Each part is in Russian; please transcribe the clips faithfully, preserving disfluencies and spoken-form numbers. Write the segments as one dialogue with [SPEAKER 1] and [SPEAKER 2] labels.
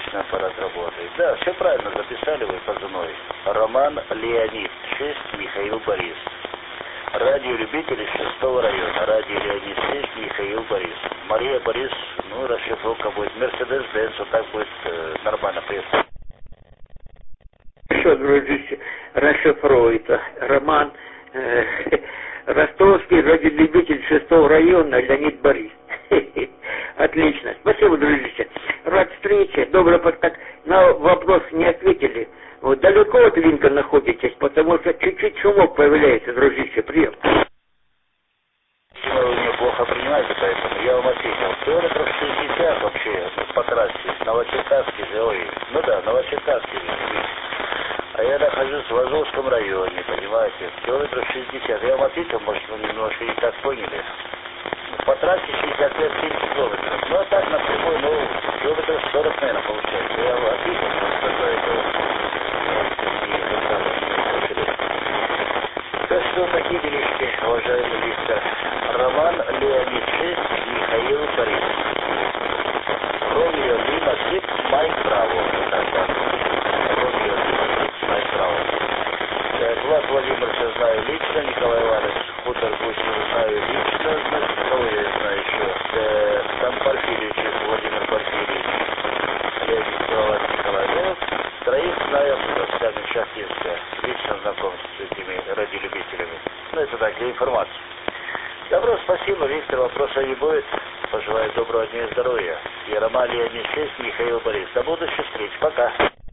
[SPEAKER 1] отлично аппарат работает. Да, все правильно записали вы позывной. Роман Леонид, шесть, Михаил Борис. Радиолюбители шестого района. Радио Леонид шесть, Михаил Борис. Мария Борис, ну, расшифровка будет Мерседес-Бенц, вот так будет э, нормально приятно.
[SPEAKER 2] Что, дружище, расшифруется. Роман э, Ростовский, радиолюбитель шестого района, Леонид Борис. Отлично. Спасибо, дружище. Рад встрече. Добро подкат. На вопрос не ответили. Вот, далеко от Линка находитесь, потому что чуть-чуть шумок появляется, дружище. Прием.
[SPEAKER 1] Вы меня плохо принимаете, поэтому я вам ответил. Километров шестьдесят вообще по трассе. Новочеркасский же, ой, ну да, Новочеркасский же. А я нахожусь в Азовском районе, понимаете, километров шестьдесят. Я вам ответил, может, вы немножко не так поняли. По трассе шестьдесят пять семьдесят километров. Ну, а так напрямую, ну, километров сорок, наверное, получается. Я вам ответил, просто за это. Так что такие делишки, уважаемый Виктор. Роман Леонид шесть, Михаил Борис. Ромео Лима шесть, Майк Браво. Ромео Лима шесть, Майк Браво. Влад Владимировича знаю лично, Николай Иванович Хутор Гусев знаю лично, значит, кого я знаю еще? Там Порфирьевич, Владимир Порфирьевич, Леонид Николаевич Николаев. Троих знаю, сами Шахтинская, лично знаком с этими радиолюбителями. Ну, это так, для информации. Добро, спасибо, Виктор, вопроса не будет. Пожелаю доброго дня и здоровья. Роман Леонид шесть, Михаил Борис. До будущих встреч, пока.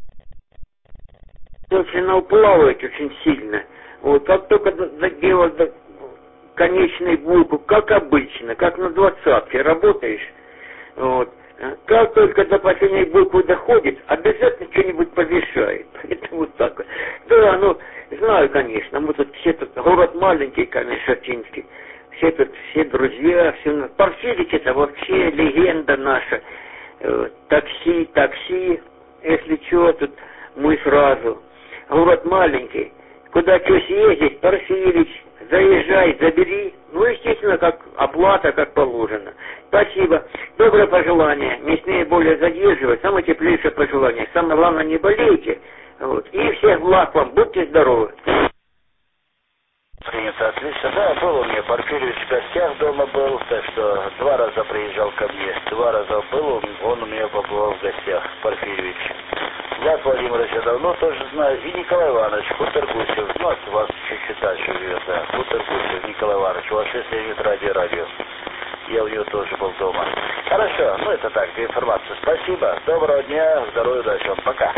[SPEAKER 2] Начинал плавать очень сильно. Вот, как только доделал до конечной буквы, как обычно, как на двадцатке работаешь, вот, как только до последней буквы доходит, обязательно что-нибудь помешает. Это вот так вот. Да, ну, знаю, конечно, мы тут все тут, город маленький, конечно, Шатинский, все тут, все друзья, все. Порфирич это вообще легенда наша. Такси, такси, если что, тут мы сразу. Город маленький, куда что съездить, Порфирич, заезжай, забери. Ну, естественно, как оплата, как положено. Спасибо. Доброе пожелание. Не смею более задерживать. Самое теплейшее пожелание. Самое главное, не болейте. Вот. И всех благ вам. Будьте здоровы.
[SPEAKER 1] Принято, отлично. Да, был у меня Порфирьевич в гостях дома был, так что два раза приезжал ко мне. Два раза был, он, он у меня побывал в гостях, Порфирьевич. Влад Владимирович я давно тоже знаю. И Николай Иванович, Хутор Гусев. Ну, от вас чуть-чуть дальше живет, да. Хутор Гусев, Николай Иванович. У вас шесть лет радио-радио. Я у него тоже был дома. Хорошо, ну это так, для информации. Спасибо, доброго дня, здоровья, удачи вам. Пока.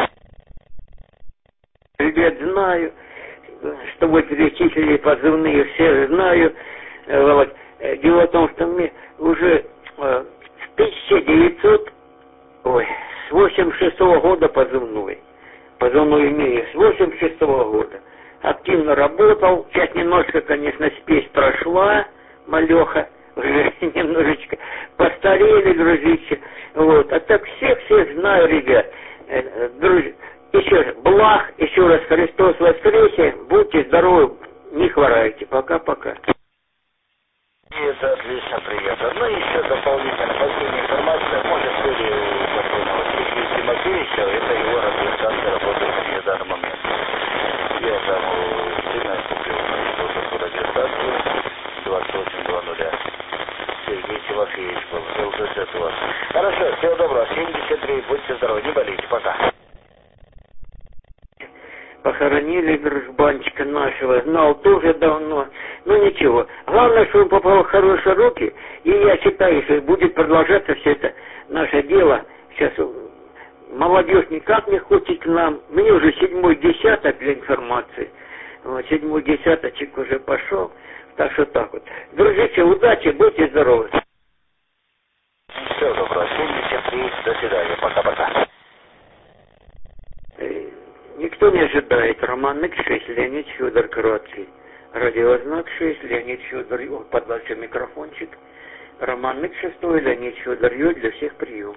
[SPEAKER 2] Ребят, знаю, что вы перечислили позывные, все знаю. Вот. Дело в том, что мне уже в тысяча девятьсот, ой, с восемьдесят шестого года позывной. Позывной имею с восемьдесят шестого года. Активно работал. Сейчас немножко, конечно, спесь прошла, малеха. Уже немножечко постарели, дружище. Вот. А так всех-всех знаю, ребят. Друзья, еще раз, благ, еще раз Христос воскресе. Будьте здоровы, не хворайте. Пока-пока.
[SPEAKER 1] И это отлично, приятно. Ну и еще дополнительно, последняя информация. Может, были у покойного Сергея Тимофеевича, это его радиостанция работает в данный момент. Я там у сына купил на радиостанцию двадцать восемь два нуля. Сергей Тимофеевич был, ЛЖС у вас. Хорошо, всего доброго, семьдесят три, будьте здоровы, не болейте, пока.
[SPEAKER 2] Похоронили дружбанчика нашего, знал тоже давно, ну ничего. Главное, что он попал в хорошие руки, и я считаю, что будет продолжаться все это наше дело. Сейчас молодежь никак не хочет к нам, мне уже седьмой десяток для информации, вот, седьмой десяточек уже пошел, так что так вот. Дружище, удачи, будьте здоровы.
[SPEAKER 1] Все добро, семьдесят три, до свидания, пока-пока.
[SPEAKER 2] Никто не ожидает. Роман Ник шесть, Леонид Федор Короткий. Радиознак шесть, Леонид Федор, о, подальше микрофончик. Роман Ник шесть, Леонид Федор, Ё, для всех прием.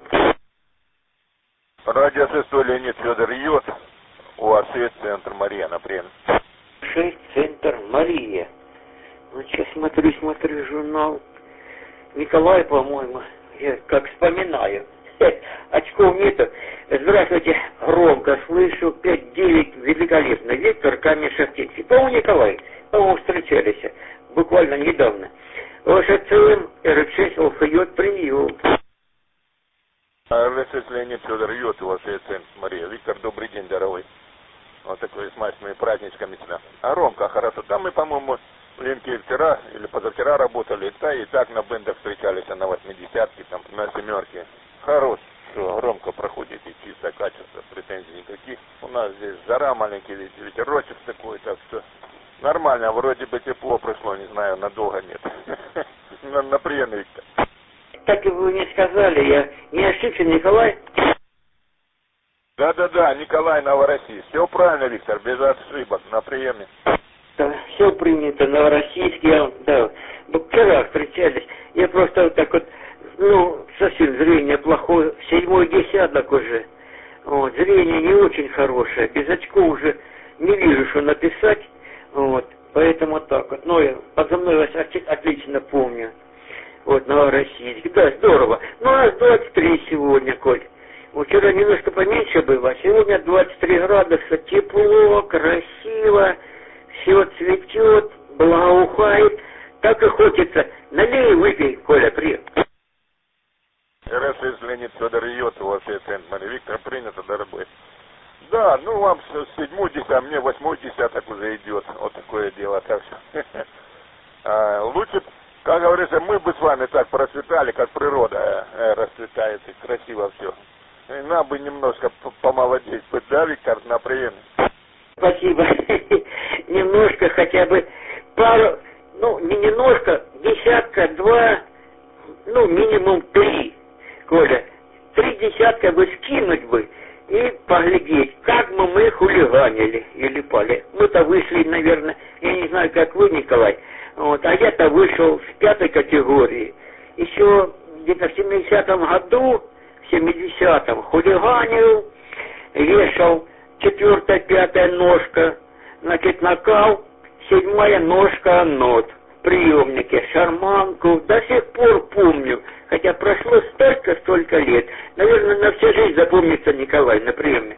[SPEAKER 3] Радио шесть, Леонид Федор, Ё, у вас есть центр Мария, например.
[SPEAKER 2] шесть, центр Мария. Ну, сейчас смотрю, смотрю журнал. Николай, по-моему, я как вспоминаю. Очков нету. Здравствуйте, громко слышу. пять девять, великолепно. Виктор, Камень-Шахтинский. По-моему, Николай. По-моему, встречались. Буквально недавно. ОШЦМ, РФ-шесть, ОФЙ, прием.
[SPEAKER 3] РФ-шесть Леонид Федор Йод, ОШЦМ, Мария. Виктор, добрый день, дорогой. Вот такой с майскими праздничками тебя. А Ромка, хорошо. Там мы, по-моему, Ленки вчера или позавчера работали, да, и так на бендах встречались, на восьмидесятке, там, на семерке. Хорош, что Ромка проходит и чисто качество, претензий никаких. У нас здесь жара, маленький ветерочек такой, так что нормально, вроде бы тепло пришло, не знаю, надолго нет. На, на приеме, Виктор.
[SPEAKER 2] Так и вы не сказали, я не ошибся, Николай?
[SPEAKER 3] Да-да-да, Николай, Новороссийск. Все правильно, Виктор, без ошибок, на приеме.
[SPEAKER 2] Да, все принято, Новороссийск, я, да, вчера встречались, я просто вот так вот, ну, совсем зрение плохое, седьмой десяток уже, вот, зрение не очень хорошее, без очков уже не вижу, что написать, вот, поэтому так вот, но я подо мной вас отлично помню, вот, Новороссийск, да, здорово, ну, а двадцать три сегодня, Коль. Вчера немножко поменьше было, сегодня двадцать три градуса, тепло, красиво, все цветет, благоухает, так и хочется. Налей и выпей, Коля, привет.
[SPEAKER 3] РФ Леонид Федор Йод, у вас есть Мария. Виктор, принято, дорогой. Да, ну вам седьмой десяток, а мне восьмой десяток уже идет. Вот такое дело, так что. а, лучше, как говорится, мы бы с вами так процветали, как природа э, расцветает, и красиво все. И нам бы немножко помолодеть, да, Виктор, на приеме?
[SPEAKER 2] Спасибо. Немножко, хотя бы пару, ну, не немножко, десятка, два, ну, минимум три, Коля. Три десятка бы скинуть бы и поглядеть, как мы мы хулиганили или пали. Мы-то вышли, наверное, я не знаю, как вы, Николай, вот, а я-то вышел в пятой категории. Еще где-то в семидесятом году, в семидесятом хулиганил, вешал четвертая, пятая ножка, значит, накал, седьмая ножка, нот, приемники, шарманку, до сих пор помню, хотя прошло столько-столько лет. Наверное, на всю жизнь запомнится Николай на приеме.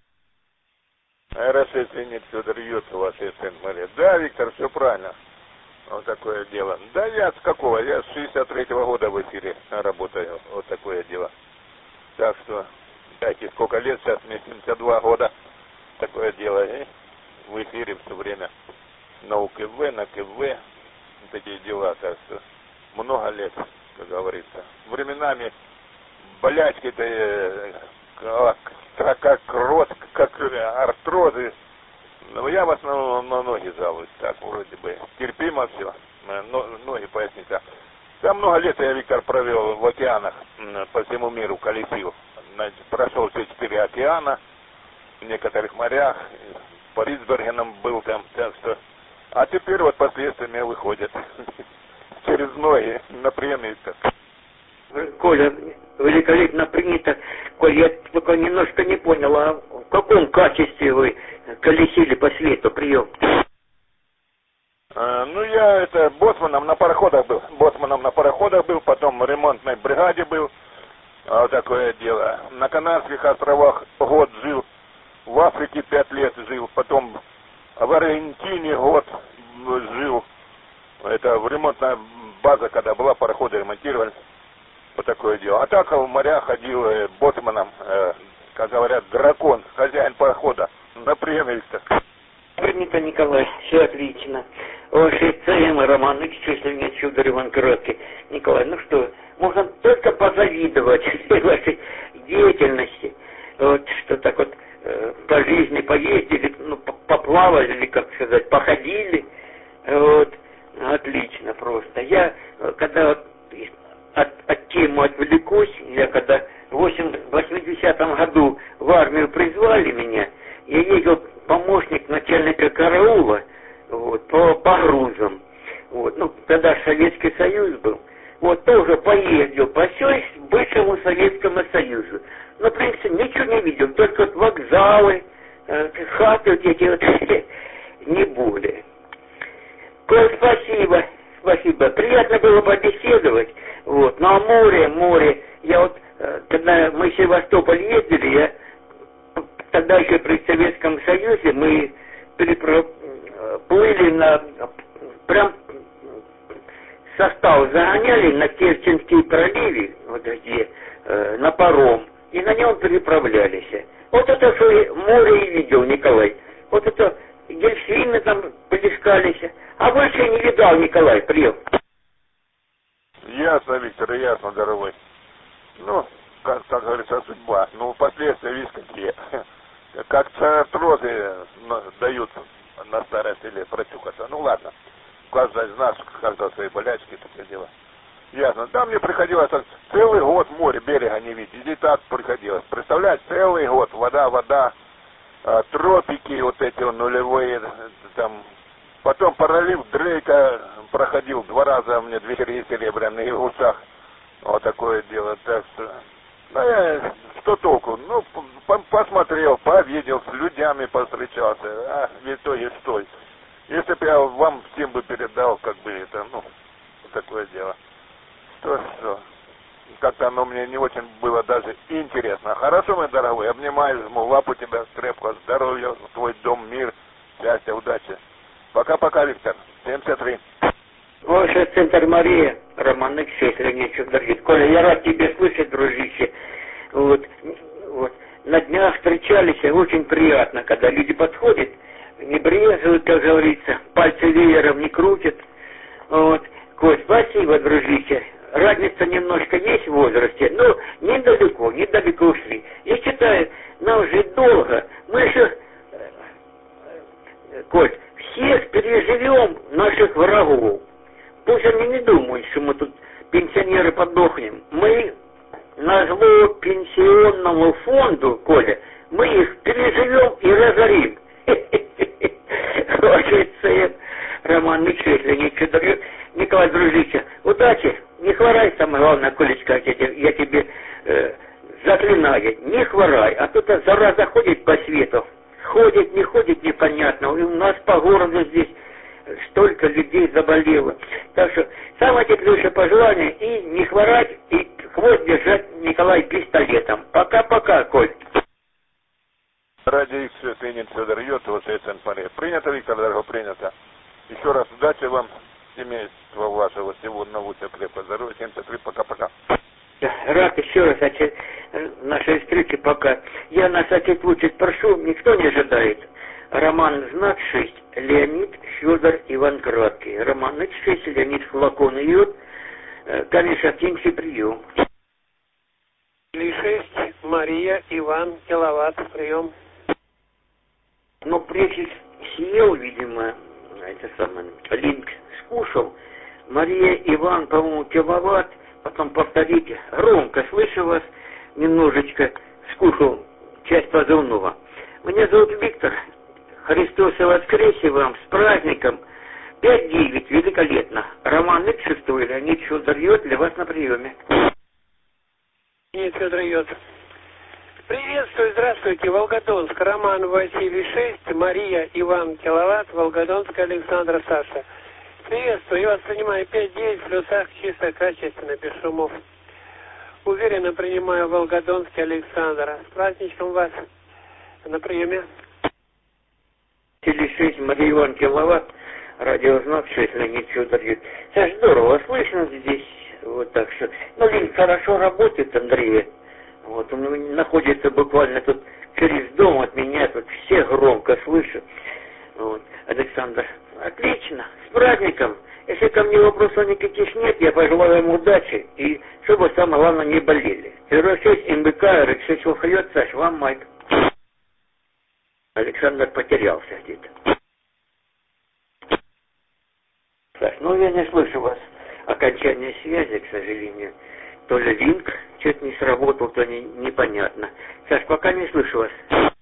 [SPEAKER 3] РФ Леонид Федор Йод, у вас есть Мария. Да, Виктор, все правильно. Вот такое дело. Да я с какого? Я с шестьдесят третьего года в эфире работаю. Вот такое дело. Так что, дайте, сколько лет сейчас, мне семьдесят два года. Такое дело, и в эфире все время на УКВ, на КВ, такие дела, так что много лет, как говорится. Временами болячки-то, э, как, как рот, как артрозы, но я в основном на ноги жалуюсь, так вроде бы терпимо все, но, ноги, поясница. Там много лет я, Виктор, провел в океанах, по всему миру колесил, значит, прошел все четыре океана, в некоторых морях, по Ридсбергенам был там, так что, а теперь вот последствиями выходят через ноги на приеме.
[SPEAKER 2] Коля, великолепно принято. Коль, я только немножко не понял, а в каком качестве вы колесили по свету прием?
[SPEAKER 3] А, ну, я это боцманом на пароходах был, боцманом на пароходах был, потом в ремонтной бригаде был, вот такое дело. На Канарских островах год жил. В Африке пять лет жил, потом в Аргентине год жил. Это в ремонтная база, когда была, пароходы ремонтировали. Вот такое дело. А так в моря ходил э, боцманом, э, как говорят, дракон, хозяин парохода. На приеме, Виктор.
[SPEAKER 2] Принято, Николай, все отлично. Ваши ЦМ Романович, если мне чудо Иван Краткий. Николай, ну что, можно только позавидовать вашей деятельности. Вот, что так вот по жизни поездили, ну, поплавали, или, как сказать, походили. Вот, отлично просто. Я, когда вот от, от темы отвлекусь, я когда в восьмидесятом году в армию призвали меня, я ездил помощник начальника караула, вот, по, по грузам. Вот, ну, тогда Советский Союз был. Вот, тоже поездил по всей бывшему Советскому Союзу. Но, в принципе, ничего не видел, только вот вокзалы, э, хаты вот эти вот, не более. Коль, спасибо, спасибо. Приятно было побеседовать. Вот, ну а море, море, я вот, э, когда когда мы в Севастополь ездили, я тогда еще при Советском Союзе мы переплыли на прям состав загоняли на Керченские проливы, вот где, э, на паром, и на нем переправлялись. Вот это что море и видел, Николай. Вот это дельфины там плескались. А больше не видал, Николай, прием.
[SPEAKER 3] Ясно, Виктор, ясно, дорогой. Ну, как, как говорится, судьба. Ну, последствия, видишь, какие. Как цараптрозы дают на старости лет протюкаться. Ну, ладно. Каждый из нас, каждого свои болячки, такое дело. Ясно. Да, мне приходилось целый год море, берега не видеть. И так приходилось. Представляешь, целый год. Вода, вода. А, тропики вот эти вот нулевые. Там. Потом пролив Дрейка проходил. Два раза мне две серебряные в ушах. Вот такое дело. Так что... Ну, я, что толку? Ну, по посмотрел, повидел, с людьми повстречался. А в итоге что? Если бы я вам всем бы передал, как бы это, ну, такое дело. Что, что? Как-то оно мне не очень было даже интересно. Хорошо, мой дорогой, обнимаю, жму лапу тебя крепко, здоровья, твой дом, мир, счастья, удачи. Пока-пока, Виктор. семьдесят три.
[SPEAKER 2] Ваш центр Мария, Роман Алексеевич, Леничев, дорогие. Коля, я рад тебя слышать, дружище. Вот, вот. На днях встречались, очень приятно, когда люди подходят, не брезгуют, как говорится, пальцы веером не крутят. Вот. Коль, спасибо, дружище. Разница немножко есть в возрасте, но недалеко, недалеко ушли. Я считаю, нам жить долго. Мы еще, Коль, всех переживем наших врагов. Пусть они не думают, что мы тут пенсионеры подохнем. Мы на зло пенсионному фонду, Коля, мы их переживем и разорим. Ваш цен, Роман Алексеевич, Николай, дружище, удачи, не хворай, самое главное, Колечка, я тебе, я тебе э, заклинаю, не хворай, а тут зараза ходит по свету, ходит, не ходит, непонятно, и у нас по городу здесь столько людей заболело. Так что самое теплейшее пожелание и не хворать, и хвост держать, Николай, пистолетом. Пока-пока, Коль.
[SPEAKER 3] Ради Икс, Ленин Федор Йотов, СН Мария. Принято, Виктор, дорого, принято. Еще раз удачи вам, семейства вашего, всего одного крепкого здоровья. семьдесят три, пока-пока.
[SPEAKER 2] Рад еще раз отец, нашей встречи, пока. Я нас, отец, лучше прошу, никто не ожидает. Роман знак шесть, Леонид Федор Иван Краткий. Роман знак шесть, Леонид Флакон Йод, камень Шатинский, прием.
[SPEAKER 4] Ли шесть, Мария Иван Киловатт, прием.
[SPEAKER 2] Ну, прежде съел, видимо, это самое, линк скушал. Мария Иван, по-моему, Киловатт, потом повторите. Громко слышу вас, немножечко скушал часть позывного. Меня зовут Виктор. Христос и воскресе вам, с праздником. пять девять, великолепно. Роман Икс шесть, Леонид Федор Йод, для вас на приеме.
[SPEAKER 4] Леонид Федор Йод. Приветствую, здравствуйте, Волгодонск, Роман Василий шесть, Мария Иван Киловатт, Волгодонск, Александр Саша. Приветствую, я вас принимаю пять девять, в плюсах, чисто, качественно, без шумов. Уверенно принимаю Волгодонский Александра. С праздничком вас на приеме.
[SPEAKER 2] шесть, Мария Иван Киловатт, радиознак шесть, Леонид Федор Йод. Саш, здорово слышно здесь, вот так что. Ну, линк хорошо работает, Андрей. Вот, он находится буквально тут через дом от меня, тут все громко слышат. Вот, Александр, отлично, с праздником. Если ко мне вопросов никаких нет, я пожелаю вам удачи, и чтобы, самое главное, не болели. Зеро шесть, МБК, эр икс шесть, Вахайот, Саш, вам майк. Александр потерялся где-то. Саш, ну я не слышу вас. Окончание связи, к сожалению. То ли линк что-то не сработал, то не, непонятно. Саш, пока не слышу вас.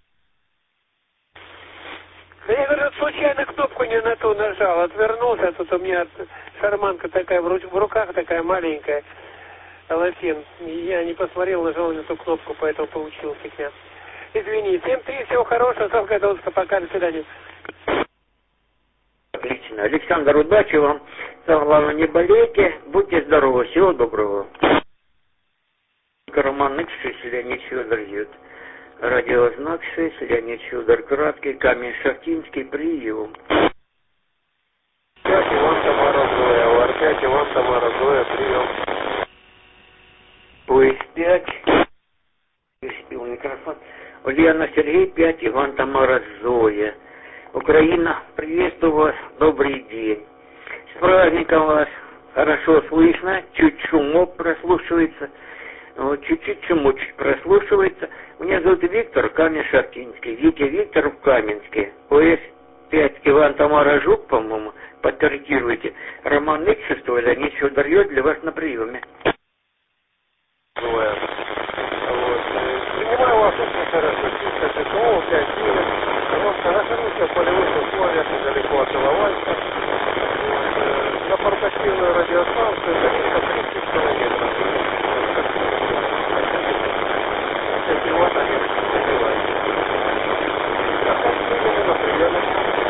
[SPEAKER 4] Я, говорю, случайно кнопку не на ту нажал, отвернулся, а тут у меня шарманка такая в, руч, в руках, такая маленькая, лафин. Я не посмотрел, нажал на ту кнопку, поэтому получилось фигня. Извини, семь три, всего хорошего, с Волгодонска, пока, до свидания.
[SPEAKER 2] Отлично. Александр, удачи вам. Самое главное, не болейте, будьте здоровы, всего доброго. Роман Икс шесть, Леонид Федор Ют. Радиознак шесть, Леонид Федор Краткий, Камень Шахтинский, прием.
[SPEAKER 5] пять, Иван Тамара Зоя, ОР пять, Иван Тамара Зоя, прием.
[SPEAKER 2] ОС пять, успел микрофон. Ульяна Сергей пять, Иван Тамара Зоя. Украина, приветствую вас, добрый день. С праздником вас, хорошо слышно, чуть шумок прослушивается. Вот, чуть-чуть шумочек прослушивается. Меня зовут Виктор, Камень-Шахтинский. Витя Виктор в Каменске. ОС пять, Иван Тамара Жук, по-моему, подкорректируйте. Роман Икс шесть, Леонид Федор Ют для вас на приеме.
[SPEAKER 5] Вот. Принимаю вас очень хорошо, чисто ТКО, пять девять. Просто нахожусь в полевых условиях недалеко от Иловайска. На портативную радиостанцию триста тридцать километров. Сегодня не забивайте. На приеме.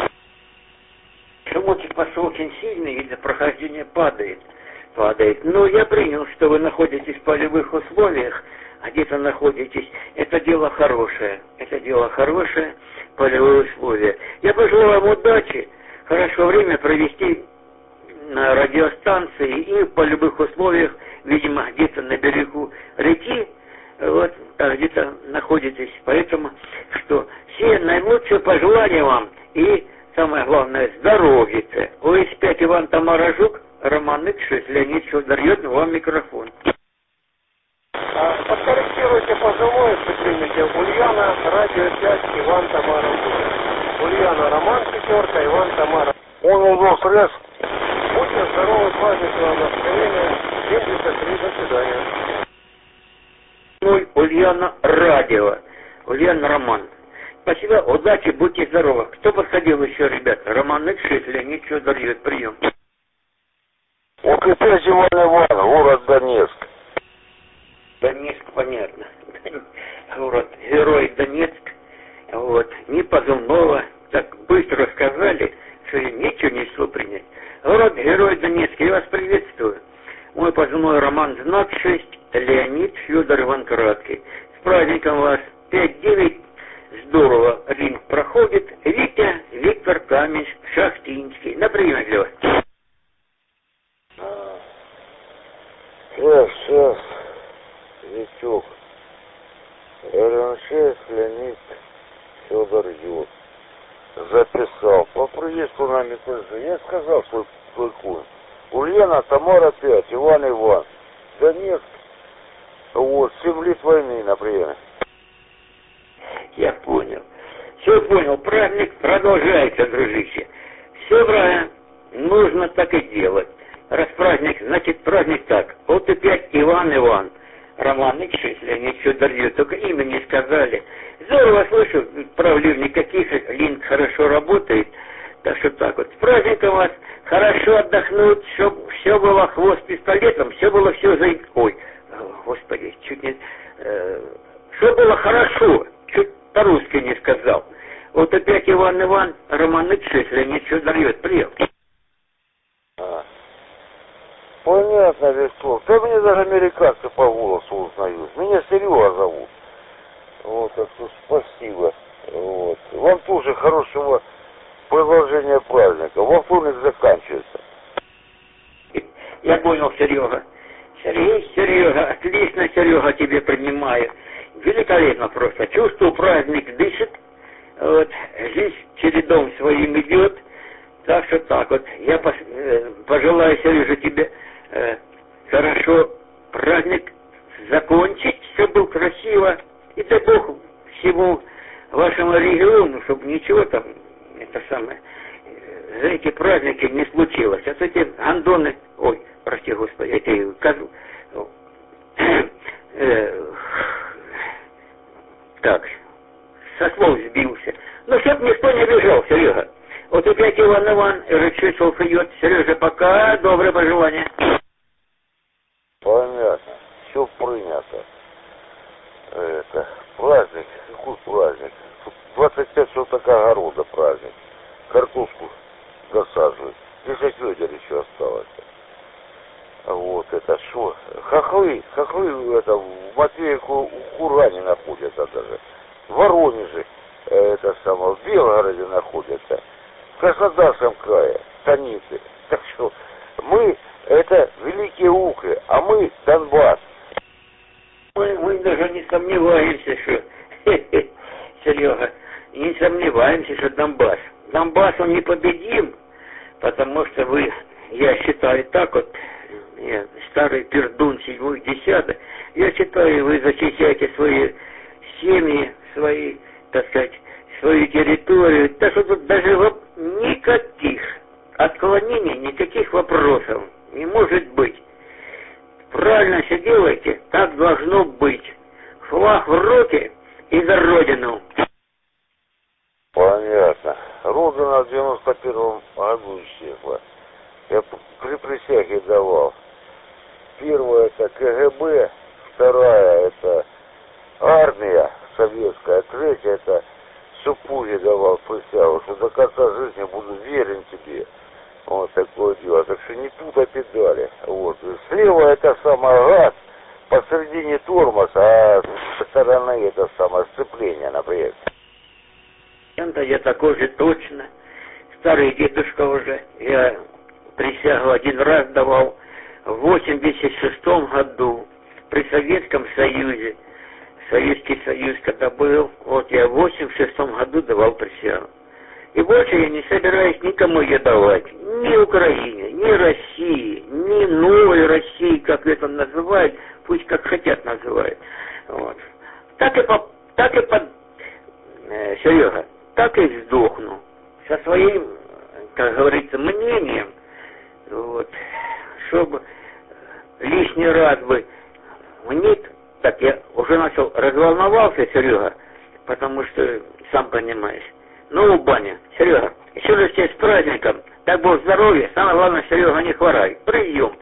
[SPEAKER 2] Шумочек пошел очень сильный, и для прохождения падает. Падает. Но я принял, что вы находитесь в полевых условиях, а где-то находитесь. Это дело хорошее. Это дело хорошее, полевые условия. Я пожелаю вам удачи, хорошо время провести на радиостанции и в полевых условиях, видимо, где-то на берегу реки, вот, а где-то находитесь. Поэтому, что все наилучшие пожелания вам и, самое главное, здоровья. ОС пять, Иван Тамара Жук, Роман Икс шесть, Леонид Федор Ют, вам микрофон.
[SPEAKER 5] А, подкорректируйте позывной, если примете. Ульяна, радио пять, Иван Тамара Зоя. Ульяна, Роман пятерка, Иван Тамара.
[SPEAKER 3] Понял, доктор, раз.
[SPEAKER 5] Будьте здоровы, праздник вам настроения. семьдесят три, до свидания.
[SPEAKER 2] Ой, Ульяна Радио. Ульяна Роман. Спасибо, удачи, будьте здоровы. Кто подходил еще, ребята? Роман Икс шесть, Леонид Федор Ют, прием.
[SPEAKER 3] ОКП Иван Иван, город Донецк.
[SPEAKER 2] Донецк, понятно. Город Герой Донецк. Вот. Не позывного. Так быстро сказали, что я ничего не смог принять. Город Герой Донецк. Я вас приветствую. Мой позывной Роман Знак шесть, Леонид Федор Иван Краткий. С праздником вас. пять девять. Здорово. Линк проходит. Витя Виктор Камень Шахтинский. На приеме для вас.
[SPEAKER 3] Сейчас, сейчас. Витюк. эр эн шесть, Леонид Федор Ют. Записал. По приезду нами тоже. Я сказал свой, свой курс. Ульяна, Тамара пять, Иван Иван. Донецк. Вот, семь лет войны на приеме.
[SPEAKER 2] Я понял. Все понял. Праздник продолжается, дружище. Все правильно. Нужно так и делать. Раз праздник, значит праздник так. Вот и пять Иван Иван. Роман Икс шесть, Леонид Федор Ют. Только имя не сказали. Здорово слышу. Проблем никаких. Линк хорошо работает. Так что так вот. С праздником вас. Хорошо отдохнуть. Чтобы все было хвост пистолетом. Все было все за... Ой. Господи. Чуть не... Э, все было хорошо. Чуть по-русски не сказал. Вот опять Иван Иван. Роман Икс шесть, Леонид Федор Ют. Прием.
[SPEAKER 3] А. Понятно, Вячеслав. Да мне даже американцы по голосу узнают. Меня Серега зовут. Вот, так что спасибо. Вот. Вам тоже хорошего продолжения праздника. Во вторник заканчивается.
[SPEAKER 2] Я понял, Серега. Сергей, Серега, отлично, Серега, тебе принимаю. Великолепно просто. Чувствую, праздник дышит. Вот. Жизнь чередом своим идет. Так что так вот. Я пожелаю, Сережа, тебе э, хорошо праздник закончить, все было красиво. И дай Бог всему вашему региону, чтобы ничего там, это самое, за эти праздники не случилось. А то эти гандоны, ой, прости Господи, эти козлы, э, так, со слов сбился. Ну, чтоб никто не бежал, Серега. Вот опять Иван Иван, решил вперед. Сережа, пока, доброе пожелание.
[SPEAKER 3] Понятно, все принято. Это, праздник, какой праздник? двадцать пять соток огорода праздник. Картошку засаживают. десять ведер еще осталось. Вот это что? Хохлы, хохлы это в мотиве у Курани находятся даже, в Воронеже, это самое, в Белгороде находятся, в Краснодарском крае, станицы. Так что мы это великие укры, а мы Донбасс.
[SPEAKER 2] Мы, мы даже не сомневаемся, что, Серега, не сомневаемся, что Донбасс. Донбасс он непобедим, потому что вы, я считаю так вот, я, старый пердун седьмой, десятый, я считаю, вы защищаете свои семьи, свои, так сказать, свою территорию, так что тут даже никаких отклонений, никаких вопросов не может быть. Правильно все делаете, так должно быть. Флаг в руки и за Родину.
[SPEAKER 3] Понятно. Родина в девяносто первом году исчезла. Я при присяге давал. Первая это КГБ, вторая это армия советская, третья это супруге давал присягу, что до конца жизни буду верен тебе. Вот такое дело. Так что не путай педали. Вот. Слева это самое газ, посередине тормоз, а со стороны это самое сцепление, например.
[SPEAKER 2] Я такой же точно. Старый дедушка уже. Я присягу один раз давал в восемьдесят шестом году при Советском Союзе. Советский Союз когда был, вот я в восемьдесят шестом году давал присягу. И больше я не собираюсь никому ее давать. Ни Украине, ни России, ни новой России, как это называют, пусть как хотят называют. Вот. Так и по, так и под, э, Серега, так и сдохну. Со своим, как говорится, мнением, вот, чтобы лишний раз бы мне, так я уже начал разволновался, Серега, потому что, сам понимаешь, ну, баня. Серега, еще раз тебе с праздником. Дай Бог здоровья. Самое главное, Серега, не хворай. Прием.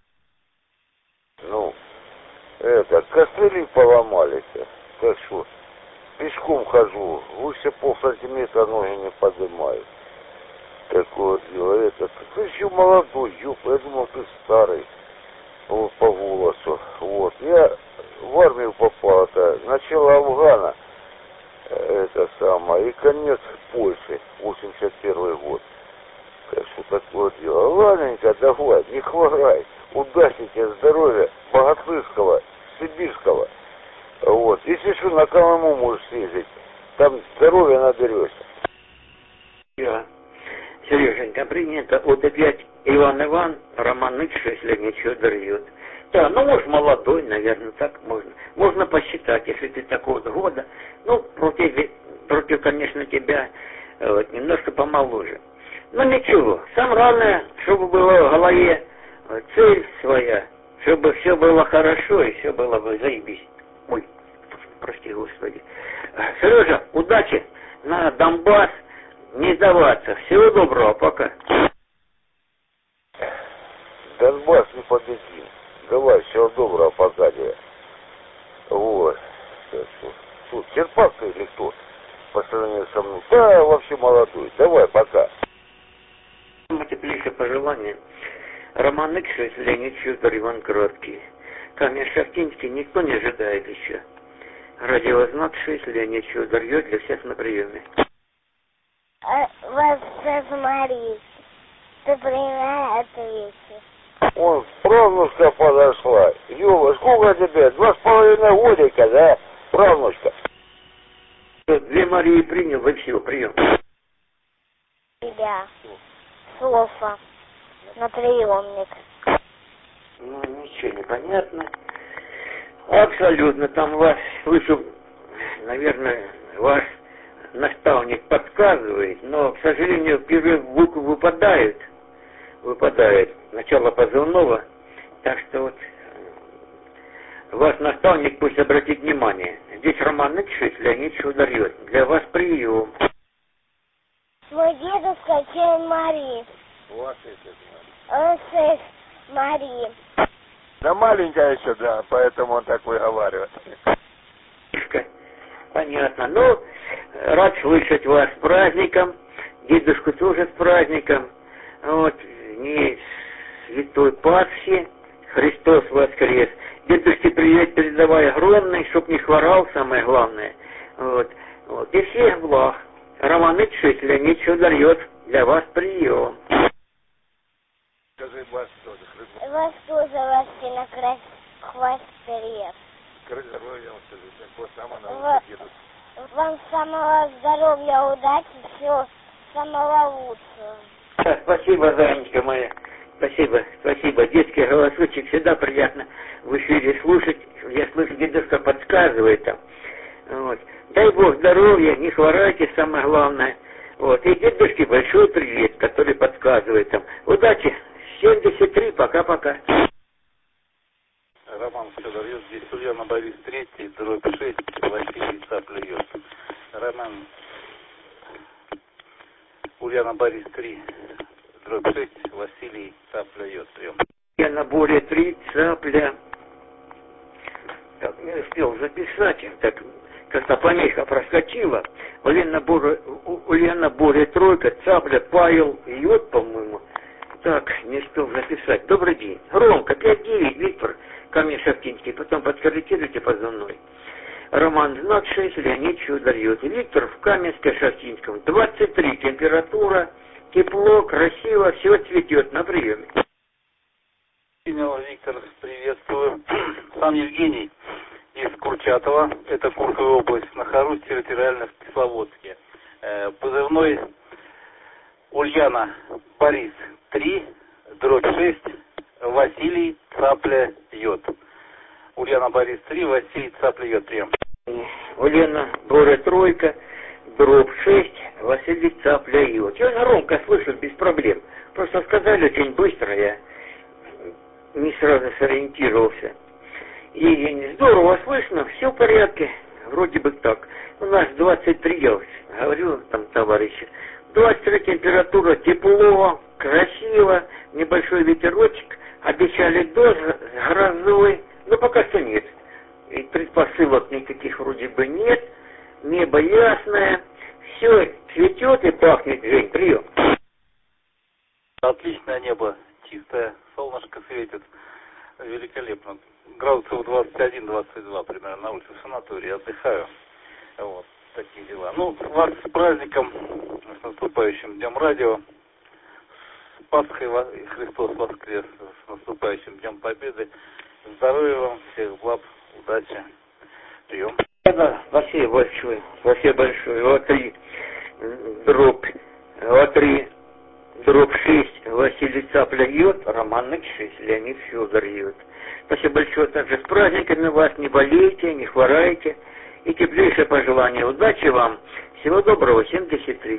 [SPEAKER 3] Ну, это, костыли поломались. Так что, пешком хожу. Выше полсантиметра ноги не поднимаю. Такое дело. Это, ты еще молодой, юб. Я думал, ты старый. Вот, по голосу. Вот. Я в армию попал. Это начало Афгана. Это самое, и конец Польши, восемьдесят первый год. Так что такое дело. Ладненько, давай, не хворай. Удачи тебе, здоровья, богатырского, сибирского. Вот. Если что, на Колыму можешь съездить. Там здоровья наберешься.
[SPEAKER 2] Я. Сереженька, принято. Вот опять Иван Иван, Роман Ильич, если ничего дает. Да, ну, может, молодой, наверное, так можно. Можно посчитать, если ты такого года. Ну, против, против, конечно, тебя вот, немножко помоложе. Но ничего. Самое главное, чтобы было в голове цель своя, чтобы все было хорошо и все было бы заебись. Ой, прости, Господи. Сережа, удачи на Донбасс, не сдаваться. Всего доброго, пока.
[SPEAKER 3] Донбасс не победим. Давай, всего доброго, пока тебе. Вот. Тут Черпак или кто? По сравнению со мной. Да, вообще молодой. Давай, пока.
[SPEAKER 2] Теплейшее пожелание. Роман Икшевич, Леонид Федор, Иван Кроткий. Камень Шахтинский никто не ожидает еще. Радиознак шесть, Леонид Федор, Ё для всех на приеме.
[SPEAKER 6] Вас посмотри. Ты принимай ответы.
[SPEAKER 3] Он, правнучка подошла. Ёва, сколько тебе? Два с половиной годика, да? Правнучка.
[SPEAKER 2] Две Марии принял, вы все, прием.
[SPEAKER 6] Тебя. Софа. На приемник.
[SPEAKER 2] Ну, ничего не понятно. Абсолютно. Там вас, слышу, наверное, ваш наставник подсказывает, но, к сожалению, первые буквы выпадают. Выпадает начало позывного. Так что вот ваш наставник пусть обратит внимание. Здесь Роман Ильич, Леонид Федор, для вас прием.
[SPEAKER 6] Мой дедушка Чин Мари.
[SPEAKER 3] Вот это,
[SPEAKER 6] Он шесть Мари.
[SPEAKER 3] да маленькая еще, да, поэтому он так выговаривает.
[SPEAKER 2] Понятно. Ну, рад слышать вас с праздником. Дедушку тоже с праздником. Вот, не святой Пасхи, Христос воскрес. Дедушке привет передавай огромный, чтоб не хворал, самое главное. Вот. Вот. И всех благ. Роман Ильич Леонид Федорьев, для вас прием.
[SPEAKER 3] Скажи, вас тоже, Христос.
[SPEAKER 6] Вас тоже, Васькина, крас... хвострев.
[SPEAKER 3] Здоровья вам, скажи, такого самого
[SPEAKER 6] Ва-
[SPEAKER 3] нового деду.
[SPEAKER 6] Вам самого здоровья, удачи, всего самого лучшего.
[SPEAKER 2] Да, спасибо, Занечка моя. Спасибо, спасибо. Детский голосочек всегда приятно в эфире слушать. Я слышу, дедушка подсказывает там. Вот. Дай Бог здоровья, не хворайте, самое главное. Вот. И дедушке большой привет, который подсказывает там. Удачи. семьдесят три, пока-пока.
[SPEAKER 7] Роман Федорьев, здесь Ульяна Борис Третий, дробь шесть, Василий Цаплюет. Роман Ульяна Борис Три, дробь шесть, Василий Цаплюет. Прием.
[SPEAKER 2] Я на более три цапля. Так, не успел записать. Так, как-то помеха проскочила. Ульяна Боре, Ульяна Боре тройка, цапля, Павел, йод, по-моему. Так, не успел записать. Добрый день. Ромка, пять девять, Виктор, Камень Шаптинский. Потом подкорректируйте позывной. Роман знак шесть, Леонид Федорьев. Виктор в Каменске-Шаптинском. двадцать три, температура, тепло, красиво, все цветет. На приеме.
[SPEAKER 7] Виктор, приветствую. Сам Евгений из Курчатова, это Курская область, нахожусь территориально в Кисловодске. Э, позывной Ульяна Борис Три, дробь шесть, Василий Цапля Йод. Ульяна Борис Три, Василий Цапля Йод. Прием.
[SPEAKER 2] Ульяна Боре тройка, дробь шесть, Василий Цапля Йод. Я громко слышу, без проблем. Просто сказали очень быстро, я не сразу сориентировался. И здорово слышно, все в порядке, вроде бы так. У нас двадцать три, я говорю там товарищи, двадцать три температура, тепло, красиво, небольшой ветерочек, обещали дождь с грозой, но пока что нет. И предпосылок никаких вроде бы нет, небо ясное, все цветет и пахнет. Жень, прием.
[SPEAKER 7] Отличное небо, чистое, солнышко светит, великолепно. Градусов двадцать один двадцать два примерно на улице, в санатории отдыхаю. Вот, такие дела. Ну, вас с праздником, с наступающим Днем Радио, с Пасхой Христос воскрес, с наступающим Днем Победы. Здоровья вам, всех благ, удачи. Прием.
[SPEAKER 2] Да, спасибо большое, спасибо большое. Вот три дробь, вот три дробь шесть, Василий Цапля Йод, Роман шесть, Леонид Федорьев. Спасибо большое также с праздниками вас, не болейте, не хворайте. И теплейшее пожелание. Удачи вам. Всего доброго, семьдесят три.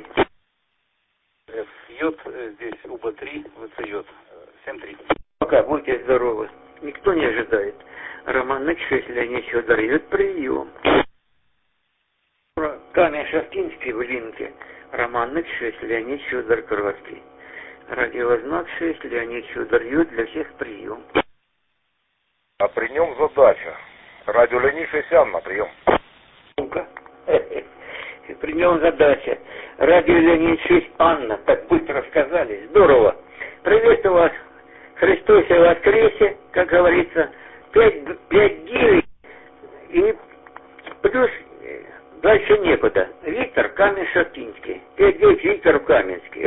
[SPEAKER 7] Йод, здесь УБ три, ВЦ Йод, семь три.
[SPEAKER 2] Пока, будьте здоровы. Никто не ожидает. Роман шесть, Леонид Федорьев, прием. Камень Шаптинский в Линке. Роман шесть, Леонид Федор Кровский. Радиознак шесть, Леонид Федорьев, для всех прием.
[SPEAKER 3] А при нем задача. Радио Леонид шесть, Анна, прием.
[SPEAKER 2] При нем задача. Радио Леонид шесть, Анна, так быстро сказали. Здорово. Приветствую вас. Христос воскресе, как говорится, пять девять и плюс дальше некуда. Виктор, Камень Шаптинский. пять девять, Виктор в Каменске.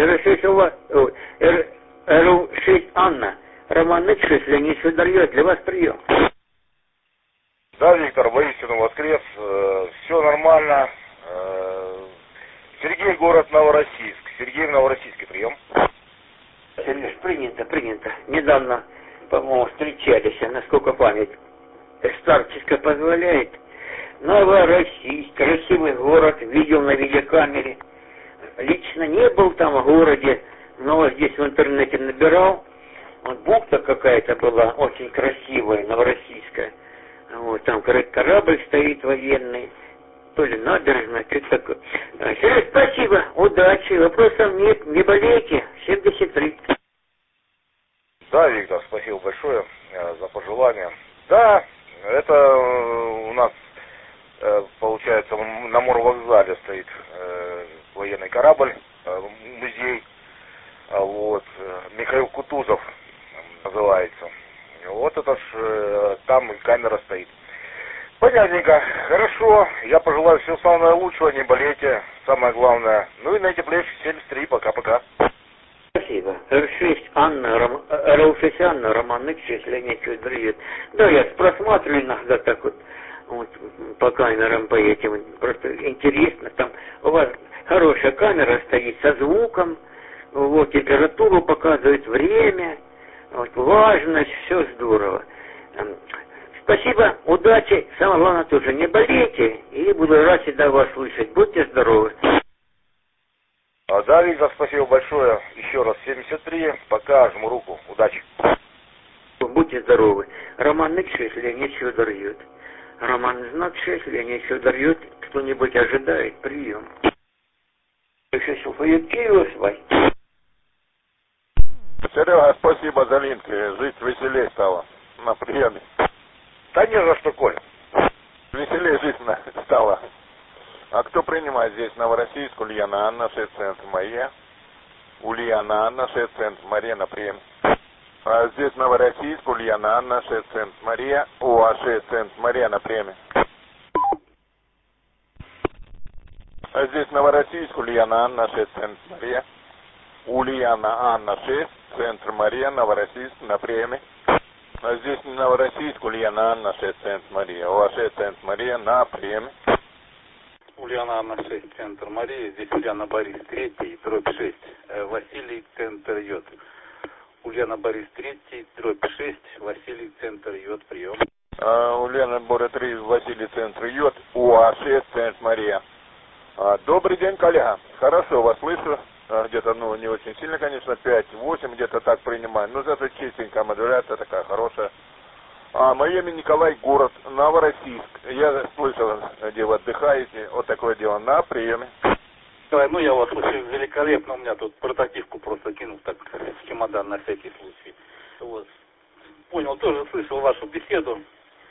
[SPEAKER 2] эр шесть, Анна. Роман шесть, Леонид Федорьев, для вас прием.
[SPEAKER 3] Да, Виктор, воистину воскрес. Э, все нормально. Э, Сергей, город Новороссийск. Сергей в Новороссийске, прием.
[SPEAKER 2] Сереж, принято, принято. Недавно, по-моему, встречались, насколько память старческая позволяет. Новороссийск, красивый город, видел на видеокамере. Лично не был там в городе, но здесь в интернете набирал. Вот бухта какая-то была, очень красивая, новороссийская. Вот, там корабль стоит военный, то ли набережная, что-то такое. Сереж, спасибо, удачи, вопросов нет, не болейте, семьдесят три.
[SPEAKER 3] Да, Виктор, спасибо большое э, за пожелания. Да, это э, у нас, э, получается, на морвокзале стоит э, военный корабль, э, музей, э, вот, э, Михаил Кутузов называется. Вот это ж э, там камера стоит. Понятненько. Хорошо. Я пожелаю всего самого лучшего, не болейте. Самое главное. Ну и на эти плечи семьдесят три. Пока-пока.
[SPEAKER 2] Спасибо. эр шесть Анна, Ром... эр эл шесть Анна, Роман Икс, если нечего дрыет. Да, я просматриваю иногда так вот, вот по камерам, по этим. Просто интересно. Там у вас хорошая камера стоит со звуком. Вот, температуру показывает, время. Вот, важность, все здорово. Спасибо, удачи. Самое главное тоже, не болейте. И буду рад всегда вас слышать. Будьте здоровы.
[SPEAKER 3] А, да, Виктор, спасибо большое. Еще раз семьдесят три. Пока, жму руку. Удачи.
[SPEAKER 2] Будьте здоровы. Роман Икс, если нечего дорвет. Роман знак шесть, если нечего дорвет. Кто-нибудь ожидает прием.
[SPEAKER 3] Серега, спасибо за линк. Жить веселее стало на приеме. Да не за что, Коль. Веселее жить стало. А кто принимает здесь? Новороссийск, Ульяна Анна, шесть центр Мария. Ульяна Анна, шесть центр Мария на прием. А здесь Новороссийск, Ульяна Анна, шесть центр Мария. ОА шесть центр Мария на приеме. А здесь Новороссийск, Ульяна Анна, шесть центр Мария. Ульяна Анна, шесть, центр Мария, Новороссийск, на приеме. А здесь Новороссийск, Ульяна Анна, шесть, центр Мария. ОА шесть, центр Мария, на приеме.
[SPEAKER 7] Ульяна Анна, шесть, центр Мария. Здесь Ульяна Борис, третий, дробь шесть. Василий, центр Йод. Ульяна Борис, третий, дробь шесть. Василий, центр Йод, прием.
[SPEAKER 3] А, Ульяна Борис, три, Василий, центр Йод. ОА шесть, центр Мария. А, добрый день, коллега. Хорошо вас слышу. Где-то, ну, не очень сильно, конечно, пять-восемь, где-то так принимаю. Но зато чистенькая модуляция такая хорошая. А, мое имя Николай, город Новороссийск. Я слышал, где вы отдыхаете. Вот такое дело на приеме.
[SPEAKER 7] Николай, ну я вас слышу великолепно. У меня тут портативку просто кинул так в чемодан на всякий случай. Вот. Понял, тоже слышал вашу беседу.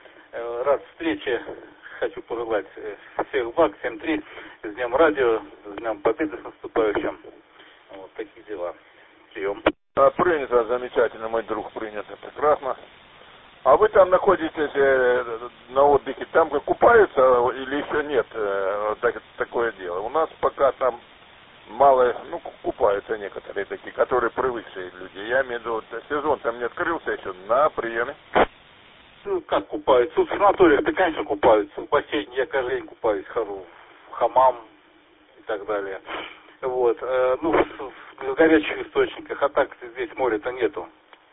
[SPEAKER 7] Рад встрече. Хочу пожелать всех благ, семь три, с Днем Радио, с Днем Победы с наступающим. Вот такие дела. Прием.
[SPEAKER 3] А, принято, замечательно, мой друг, принято, прекрасно. А вы там находитесь э, на отдыхе, там купаются или еще нет? Э, так, такое дело. У нас пока там мало, ну, купаются некоторые такие, которые привыкшие люди. Я имею в виду, сезон там не открылся еще, на приеме.
[SPEAKER 7] Ну, как купаются? Тут в санаториях, да, конечно, купаются. В бассейне я каждый день купаюсь, хожу в хамам и так далее. Вот. Э, ну, в, в горячих источниках, а так здесь моря-то нету.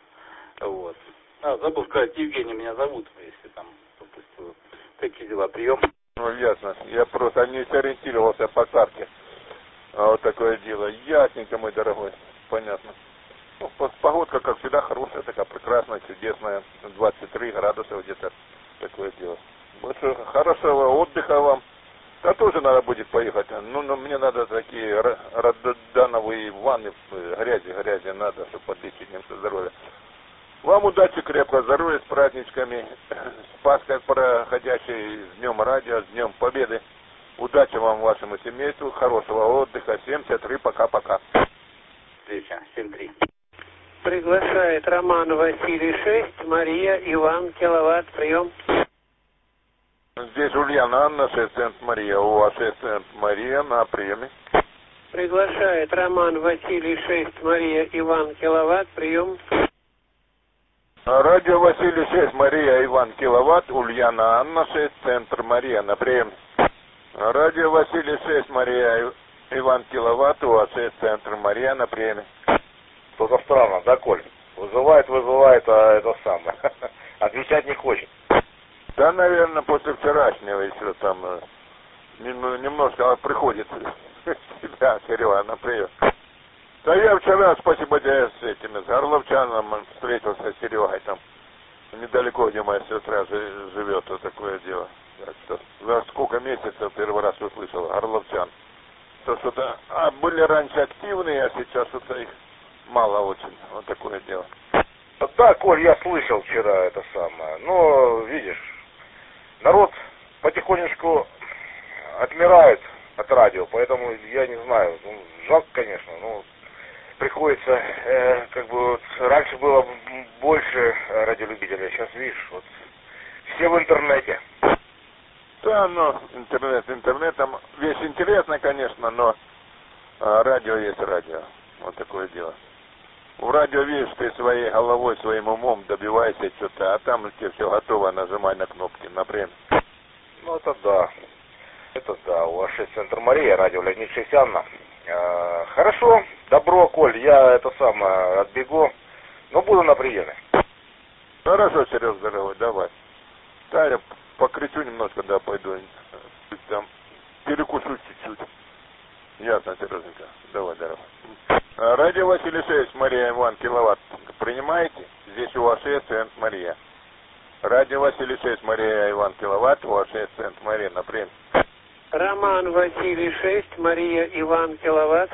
[SPEAKER 7] Вот. А, забыл сказать, Евгений меня зовут, если там пропустил. Такие дела, прием.
[SPEAKER 3] Ну, ясно. Я просто не сориентировался по карте. А вот такое дело. Ясненько, мой дорогой. Понятно. Ну, погодка, как всегда, хорошая, такая прекрасная, чудесная. двадцать три градуса где-то. Такое дело. Больше хорошего отдыха вам. Да тоже надо будет поехать. Ну, но мне надо такие рододановые ванны, грязи, грязи надо, чтобы подлечить немножко здоровья. Вам удачи, крепкого здоровья, с праздничками, с Пасхой проходящей, с Днем Радио, с Днем Победы. Удачи вам, вашему семейству, хорошего отдыха. семьдесят три, пока-пока.
[SPEAKER 7] Встреча, семь три.
[SPEAKER 4] Приглашает Роман Василий шесть, Мария Иван Киловатт, прием.
[SPEAKER 3] Здесь Ульяна Анна, шесть, центр Мария, ОА шесть, центр Мария, на приеме.
[SPEAKER 4] Приглашает Роман Василий шесть, Мария Иван Киловатт, прием.
[SPEAKER 3] Радио Василий шесть, Мария Иван Киловатт, Ульяна Анна, шесть, центр Мария, на прием. Радио Василий шесть, Мария Иван Киловатт, ОА шесть, центр Мария, на приеме.
[SPEAKER 1] Только странно, да, Коль? Вызывает, вызывает, а это самое. Отвечать не хочет.
[SPEAKER 3] Да, наверное, после вчерашнего еще там немножко приходит себя, Серега, на прием. Да я вчера, спасибо тебе, с этими, с Горловчаном встретился с Серегой там, недалеко, где моя сестра живет, вот такое дело. Так что за сколько месяцев первый раз услышал, Горловчан. То что-то, а были раньше активные, а сейчас что-то их мало очень, вот такое дело.
[SPEAKER 1] Да, Коль, я слышал вчера это самое. Но, видишь, народ потихонечку отмирает от радио, поэтому я не знаю, ну, жалко, конечно, но приходится, э, как бы, вот, раньше было больше радиолюбителей, сейчас, видишь, вот, все в интернете.
[SPEAKER 3] Да, ну, интернет, интернетом вещь интересная, конечно, но а, радио есть радио. Вот такое дело. В радио, видишь, ты своей головой, своим умом добиваешься что-то, а там тебе все готово, нажимай на кнопки, например.
[SPEAKER 1] Ну, это да. Это да. У вас шесть Центр Мария, радио Леонид Шестьяна. Э, хорошо, добро, Коль, я это самое отбегу, но буду на приеме.
[SPEAKER 3] Хорошо, Сереж, дорогой, давай. Да, я покричу немножко, да, пойду. Там перекушу чуть-чуть. Ясно, Сереженька. Давай, дорогой. Радио Василий шесть, Мария Иван, киловатт. Принимаете? Здесь у вас шесть Центр Мария. Радио Василий шесть, Мария Иван, киловатт, у вас шесть Центр Мария, например.
[SPEAKER 4] Роман Василий шесть, Мария Иван, киловатт.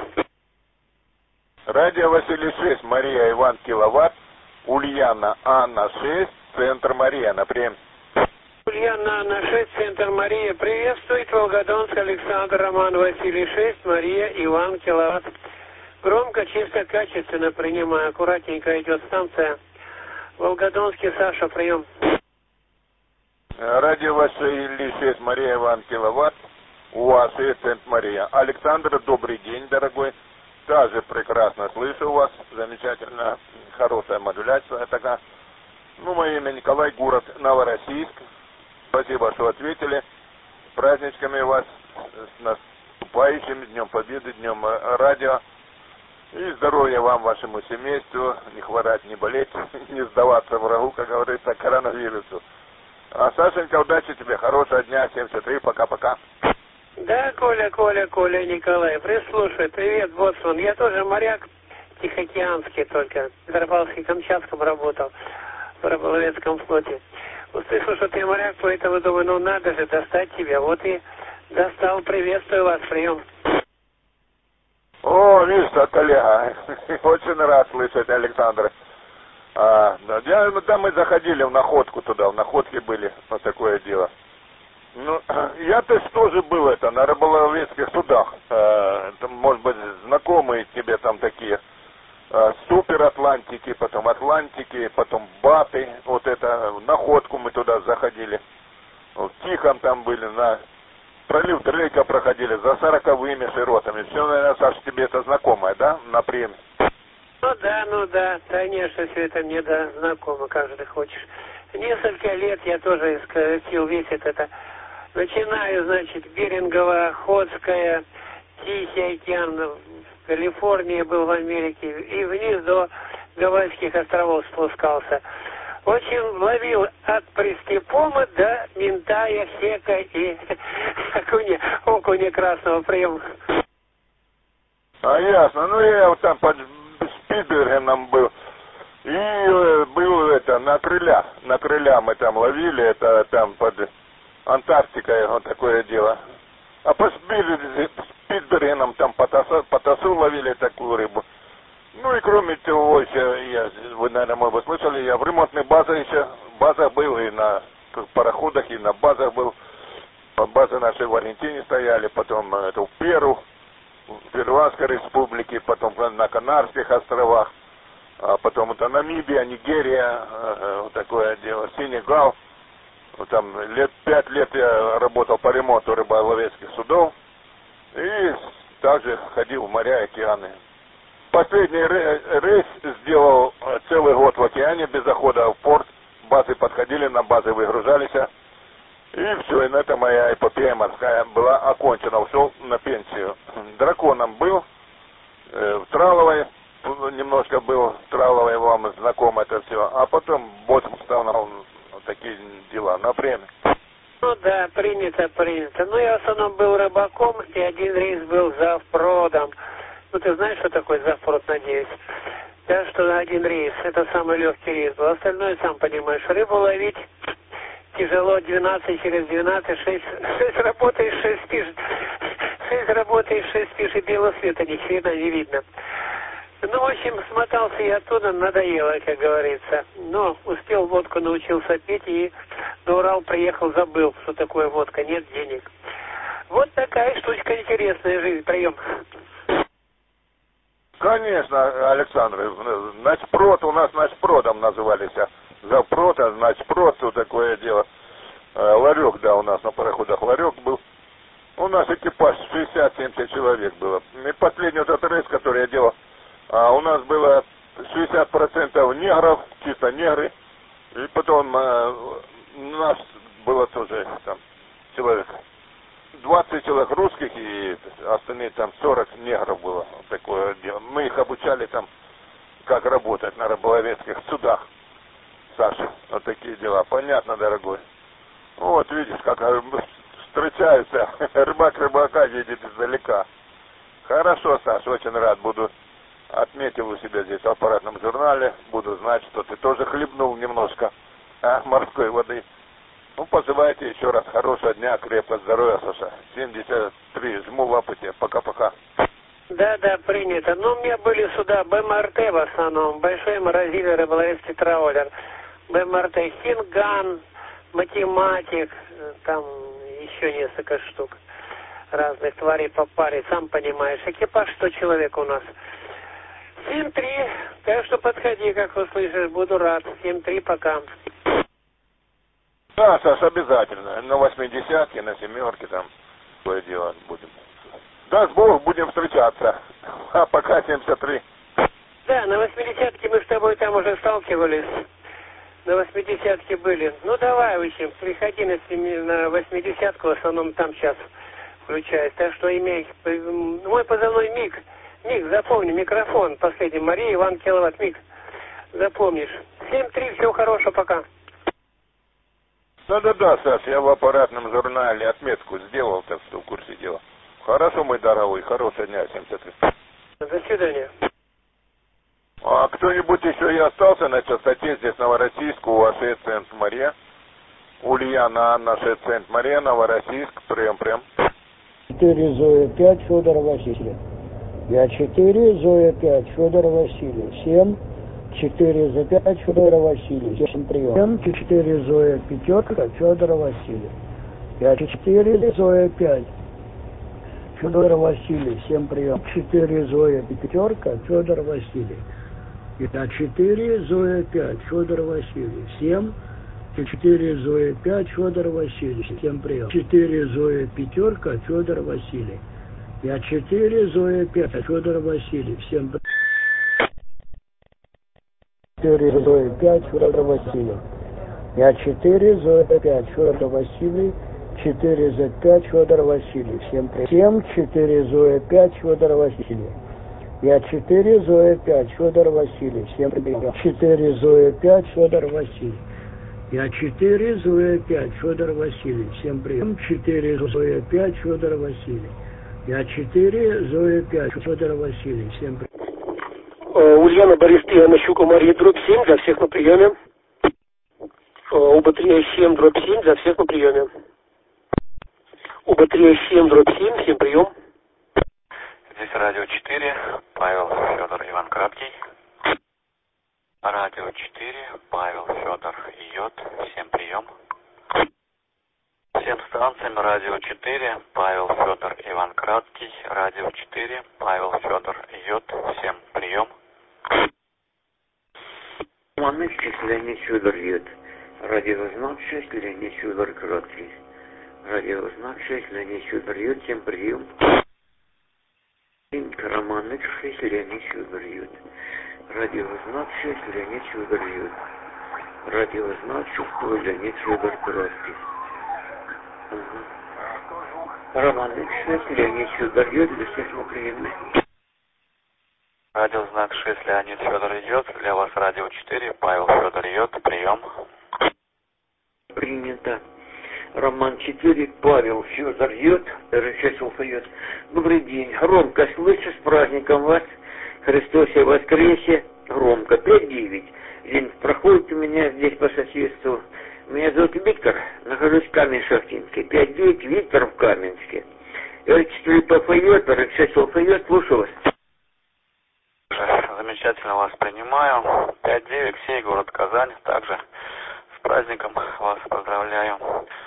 [SPEAKER 3] Радио Василий шесть, Мария Иван, киловатт. Ульяна Анна шесть, Центр Мария, например.
[SPEAKER 4] Ульяна Анна шесть, Центр Мария. Приветствует Волгодонск Александр, Роман Василий шесть, Мария Иван, киловатт. Громко, чисто, качественно принимаю. Аккуратненько идет станция. Волгодонский, Саша, прием.
[SPEAKER 3] Радио Василий шесть, Мария Иван, киловатт. У вас шесть, Центр Мария. Александр, добрый день, дорогой. Также прекрасно слышу вас. Замечательно. Хорошая модуляция такая. Ну, мое имя Николай, город Новороссийск. Спасибо, что ответили. С праздничками вас. С наступающим Днем Победы, Днем радио. И здоровья вам, вашему семейству, не хворать, не болеть, не сдаваться врагу, как говорится, коронавирусу. А, Сашенька, удачи тебе, хорошего дня, семьдесят три, пока-пока.
[SPEAKER 4] Да, Коля, Коля, Коля, Николай, прислушай, привет, боцман, я тоже моряк тихоокеанский только, в Петропавловске-Камчатском работал, в рыболовецком флоте. Услышал, что ты моряк, поэтому думаю, ну надо же достать тебя, вот и достал, приветствую вас, прием.
[SPEAKER 3] О, видишь, коллега, очень рад слышать, Александр. А, да, да, мы заходили в находку туда, в находке были, вот такое дело. Ну, я-то тоже был это, на рыболовецких судах. А, это, может быть, знакомые тебе там такие. А, Супер Атлантики, потом Атлантики, потом Баты, вот это, в находку мы туда заходили. В Тихом там были, на... Пролив Дрейка проходили за сороковыми широтами. Все, наверное, Саша, тебе это знакомое, да, на приеме?
[SPEAKER 4] Ну да, ну да, конечно, все это мне да, знакомо, как же ты хочешь. Несколько лет я тоже искатил весь этот, начинаю, значит, Берингово, Охотская, Тихий океан, в Калифорнии был, в Америке, и вниз до Гавайских островов спускался. Очень ловил от Пристепома до Минтая, Хека и окуня, окуня красного приема.
[SPEAKER 3] А ясно. Ну я вот там под Спицбергеном был. И э, был это на крыля. На крыля мы там ловили, это там под Антарктикой, вот такое дело. А по Спицбергенам там потасу, потасу ловили такую рыбу. Ну и кроме того, еще, я, вы, наверное, может быть, слышали, я в ремонтной базе еще, в базах был, и на пароходах, и на базах был. Базы наши в Аргентине стояли, потом это в Перу, в Перуанской республике, потом на Канарских островах, а потом это Намибия, Нигерия, вот такое дело, Сенегал. Там лет, пять лет я работал по ремонту рыболовецких судов, и также ходил в моря и океаны. Последний рейс сделал целый год в океане без захода в порт. Базы подходили, на базы выгружались. И все, и на этом моя эпопея морская была окончена. Ушел на пенсию. Драконом был, э, в Траловой немножко был, Траловой вам знакомо это все. А потом боссом стал на вот такие дела, на время.
[SPEAKER 4] Ну да, принято, принято. Ну я в основном был рыбаком, и один рейс был завпродом. Ну, ты знаешь, что такое завпрод, надеюсь? Да, что один рейс, это самый легкий рейс был. Остальное, сам понимаешь, рыбу ловить тяжело, двенадцать через двенадцать, шесть, шесть работаешь, шесть спишь. шесть работаешь, шесть спишь, и белого света ни хрена не видно. Ну, в общем, смотался я оттуда, надоело, как говорится. Но успел водку, научился пить, и на Урал приехал, забыл, что такое водка, нет денег. Вот такая штучка интересная жизнь, прием.
[SPEAKER 3] Конечно, Александр, начпрод у нас начпродом назывались. Завпрод, а начпрод, вот такое дело. Ларек, да, у нас на пароходах ларек был. У нас экипаж шестьдесят-семьдесят человек было. И последний вот этот рейс, который я делал, а у нас было шестьдесят процентов негров, чисто негры. И потом а, у нас было тоже там человек двадцать человек русских и остальные там сорок негров было. Вот такое дело. Мы их обучали там, как работать на рыболовецких судах. Саша, вот такие дела. Понятно, дорогой. Вот, видишь, как встречаются. Рыбак рыбака едет издалека. Хорошо, Саша, очень рад буду. Отметил у себя здесь в аппаратном журнале. Буду знать, что ты тоже хлебнул немножко а, морской воды. Ну, пожелайте еще раз хорошего дня, крепкого здоровья, Саша. семьдесят три, жму лапы тебе. Пока-пока.
[SPEAKER 4] Да, да, принято. Ну, у меня были суда БМРТ в основном. Большой морозильный рыболовецкий траулер. БМРТ Хинган, математик, там еще несколько штук разных тварей попали, сам понимаешь. Экипаж сто человек у нас. семь три, так что подходи, как услышишь, буду рад. семь три, пока.
[SPEAKER 3] Да, Саша, обязательно. На восьмидесятке, на семерке там такое дело будем. Даст Бог, будем встречаться. А пока семьдесят три.
[SPEAKER 4] Да, на восьмидесятке мы с тобой там уже сталкивались. На восьмидесятке были. Ну давай, в общем, приходи на, семи, на восьмидесятку, в основном там сейчас включаюсь. Так что имей. Мой позывной Миг. Миг, запомни, микрофон последний. Мария, Иван Киловатт, Миг. Запомнишь. семь три, всего хорошего, пока.
[SPEAKER 3] Да-да-да, Саш, я в аппаратном журнале отметку сделал, так что в курсе дела. Хорошо, мой дорогой, хорошего дня, семьдесят три.
[SPEAKER 4] До свидания.
[SPEAKER 3] А кто-нибудь еще и остался на частоте здесь, Новороссийск, у вас и Сент-Мария? Ульяна, Анна, Сент-Мария, Новороссийск, прием-прием.
[SPEAKER 8] четыре Зоя пять, Федор Васильев. Я четыре Зоя пять, Федор Васильев. семь четыре за пять, Федор Васильев. семь прием. семь четыре Зоя пятерка, Федор Васильев. Я четыре Зоя пять, Федор Васильев. семь прием. четыре Зоя пятерка, Федор Васильев. Я четыре Зоя пять, Федор Васильев. семь четыре Зоя пять, Федор Васильев. семь прием. четыре Зоя пятерка, Федор Васильев. Я четыре Зоя пять, Федор Васильев. семь прием. четыре Зоя пять, Федор Васильев. Я четыре Зоя пять, Федор Васильев. четыре за пять, Федор Васильев. семь прием. семь четыре Зоя пять, Федор Васильев. Я четыре Зоя пять, Федор Васильев. семь прием. четыре Зоя пять, Федор Васильев. Я четыре Зоя пять, Федор Васильев. семь прием. четыре Зоя пять, Федор Васильев. Я четыре Зоя пять, Федор Васильев. семь прием.
[SPEAKER 4] Ульяна, Борис, три, Анна, Щука, Мария, дробь семь, для всех на приеме. Оба три семь, дробь семь, для всех на приеме. Оба три семь, дробь семь, всем прием.
[SPEAKER 9] Здесь радио четыре, Павел, Федор, Иван Краткий. Радио четыре, Павел, Федор, Йод, всем прием. Всем станциям радио четыре, Павел, Федор, Иван Краткий. Радио четыре, Павел, Федор, Йод, всем прием.
[SPEAKER 2] Маныч, Леонид Федор Йод. Радиознак шесть, Леонид Федор Краткий. Радиознак шесть, Леонид Федор Йод, всем прием. Романыч шесть, Леонид Федор Йод. Радиознак шесть, Леонид Федор Йод. Радиознак шесть, Леонид Федор Краткий. Романыч шесть, Леонид Федор Йод, для всех на приеме.
[SPEAKER 9] Радиознак шесть, Леонид Федор Йод. Для вас радио четыре, Павел, Федор Йод, прием.
[SPEAKER 2] Принято. Роман четыре, Павел, Федор Йод, РСС Йод. Добрый день. Громко слышу, с праздником вас. Христос воскресе. Громко. пять девять. День проходит у меня здесь по соседству. Меня зовут Виктор. Нахожусь в Камень-Шахтинске. пять девять, Виктор в Каменске. эр четыре ПФ Йод, РСС Йод. Слушаю вас.
[SPEAKER 9] Замечательно вас принимаю. пять девять, сей город Казань. Также с праздником вас поздравляю.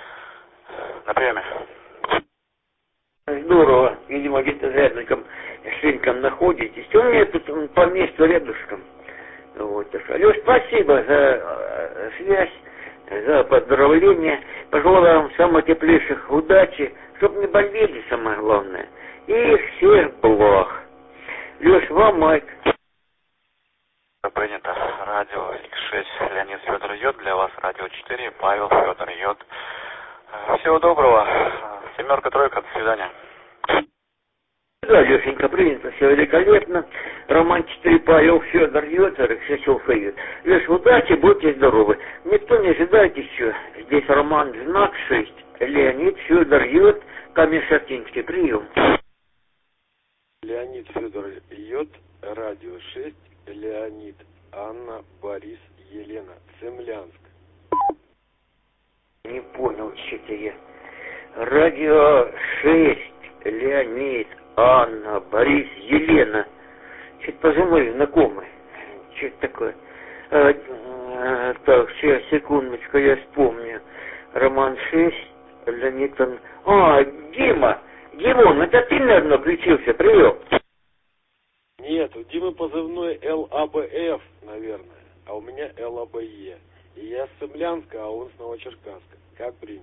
[SPEAKER 9] На приеме.
[SPEAKER 2] Здорово. Видимо, где-то рядом с рынком находитесь. У меня тут по месту рядышком. Вот. Алёш, спасибо за э, связь, за поздравления. Пожелаю вам самых теплейших удачи, чтобы не болели, самое главное. И всех благ. Леш, вам Майк.
[SPEAKER 9] Принято. Радио икс шесть, Леонид Федор Йод. Для вас радио четыре, Павел Федор Йод. Всего доброго. Семерка, тройка, до свидания.
[SPEAKER 2] Да, Лешенька, принято, все великолепно. Роман четыре, Павел Федор Йод, Алексей Фейд. Леш, удачи, будьте здоровы. Никто не ожидает еще. Здесь Роман знак шесть, Леонид Федор Йод, Камень-Шахтинский. Прием.
[SPEAKER 5] Леонид Федор Йод, радио шесть, Леонид, Анна, Борис, Елена, Цемлянск.
[SPEAKER 2] Не понял, что-то я. Радио шесть, Леонид, Анна, Борис, Елена. Что-то позывной знакомый. Что это такое? А, а, так, сейчас, секундочку, я вспомню. Роман шесть, Леонид, Анна. А, Дима! Димон, это ты, наверное, включился, привет.
[SPEAKER 5] Нет, у Димы позывной эл а бэ эф, наверное, а у меня эл а бэ е. И я с Цемлянска, а он с Новочеркасска. Как приняли?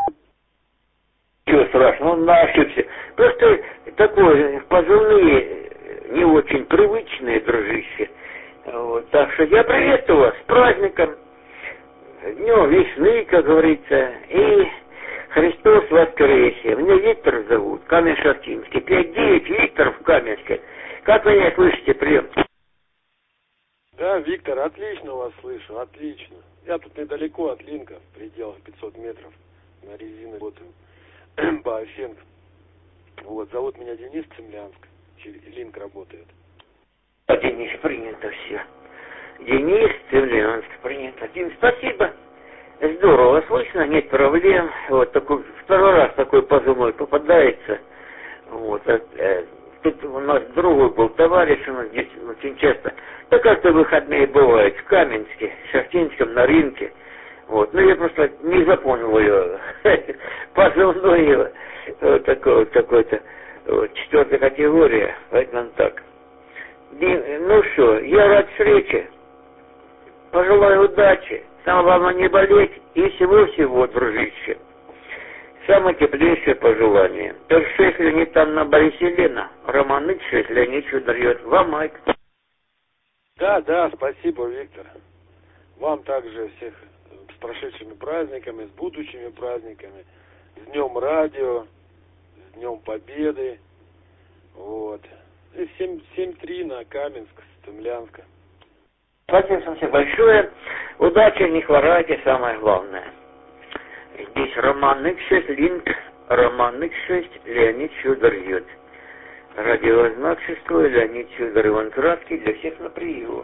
[SPEAKER 2] Чего страшного, он ошибся. Просто такое, позывные не очень привычные, дружище. Вот, так что я приветствую вас с праздником, днем весны, как говорится, и Христос воскресе. Меня Виктор зовут, Камень-Шахтинский. пять девять, Виктор в Каменске. Как вы меня слышите, прием?
[SPEAKER 5] Да, Виктор, отлично вас слышу, отлично. Я тут недалеко от Линка, в пределах пятьсот метров, на резине работаю, по Афенку. Вот, зовут меня Денис, Цемлянск, Линк работает.
[SPEAKER 2] А, Денис, принято все. Денис, Цемлянск, принято. Дим, спасибо. Здорово, слышно, нет проблем. Вот такой, второй раз такой позывной попадается. Вот, а, э, тут у нас другой был товарищ, у нас здесь очень часто. Да как-то выходные бывают в Каменске, в Шахтинском, на рынке. Вот, ну я просто не запомнил ее. Позывной его. Вот такой вот какой-то. Вот, четвертая категория, поэтому так. Дим, ну что, я рад встрече. Пожелаю удачи. Самое главное не болеть и всего-всего, дружище. Самое теплейшее пожелание. Так что если не там на Борис Елена, Роман икс шесть, Леонид Федор Йод. Вам, Майк.
[SPEAKER 5] Да, да, спасибо, Виктор. Вам также всех с прошедшими праздниками, с будущими праздниками. С Днем Радио, с Днем Победы. Вот. И семь три на Каменск, Цемлянска.
[SPEAKER 2] Спасибо всем большое. Удачи, не хворайте, самое главное. Здесь Роман икс шесть, Линк, Роман икс шесть, Леонид Федор Йод. Радиознак шестой, Леонид Федор Иван Краткий, для всех на приеме.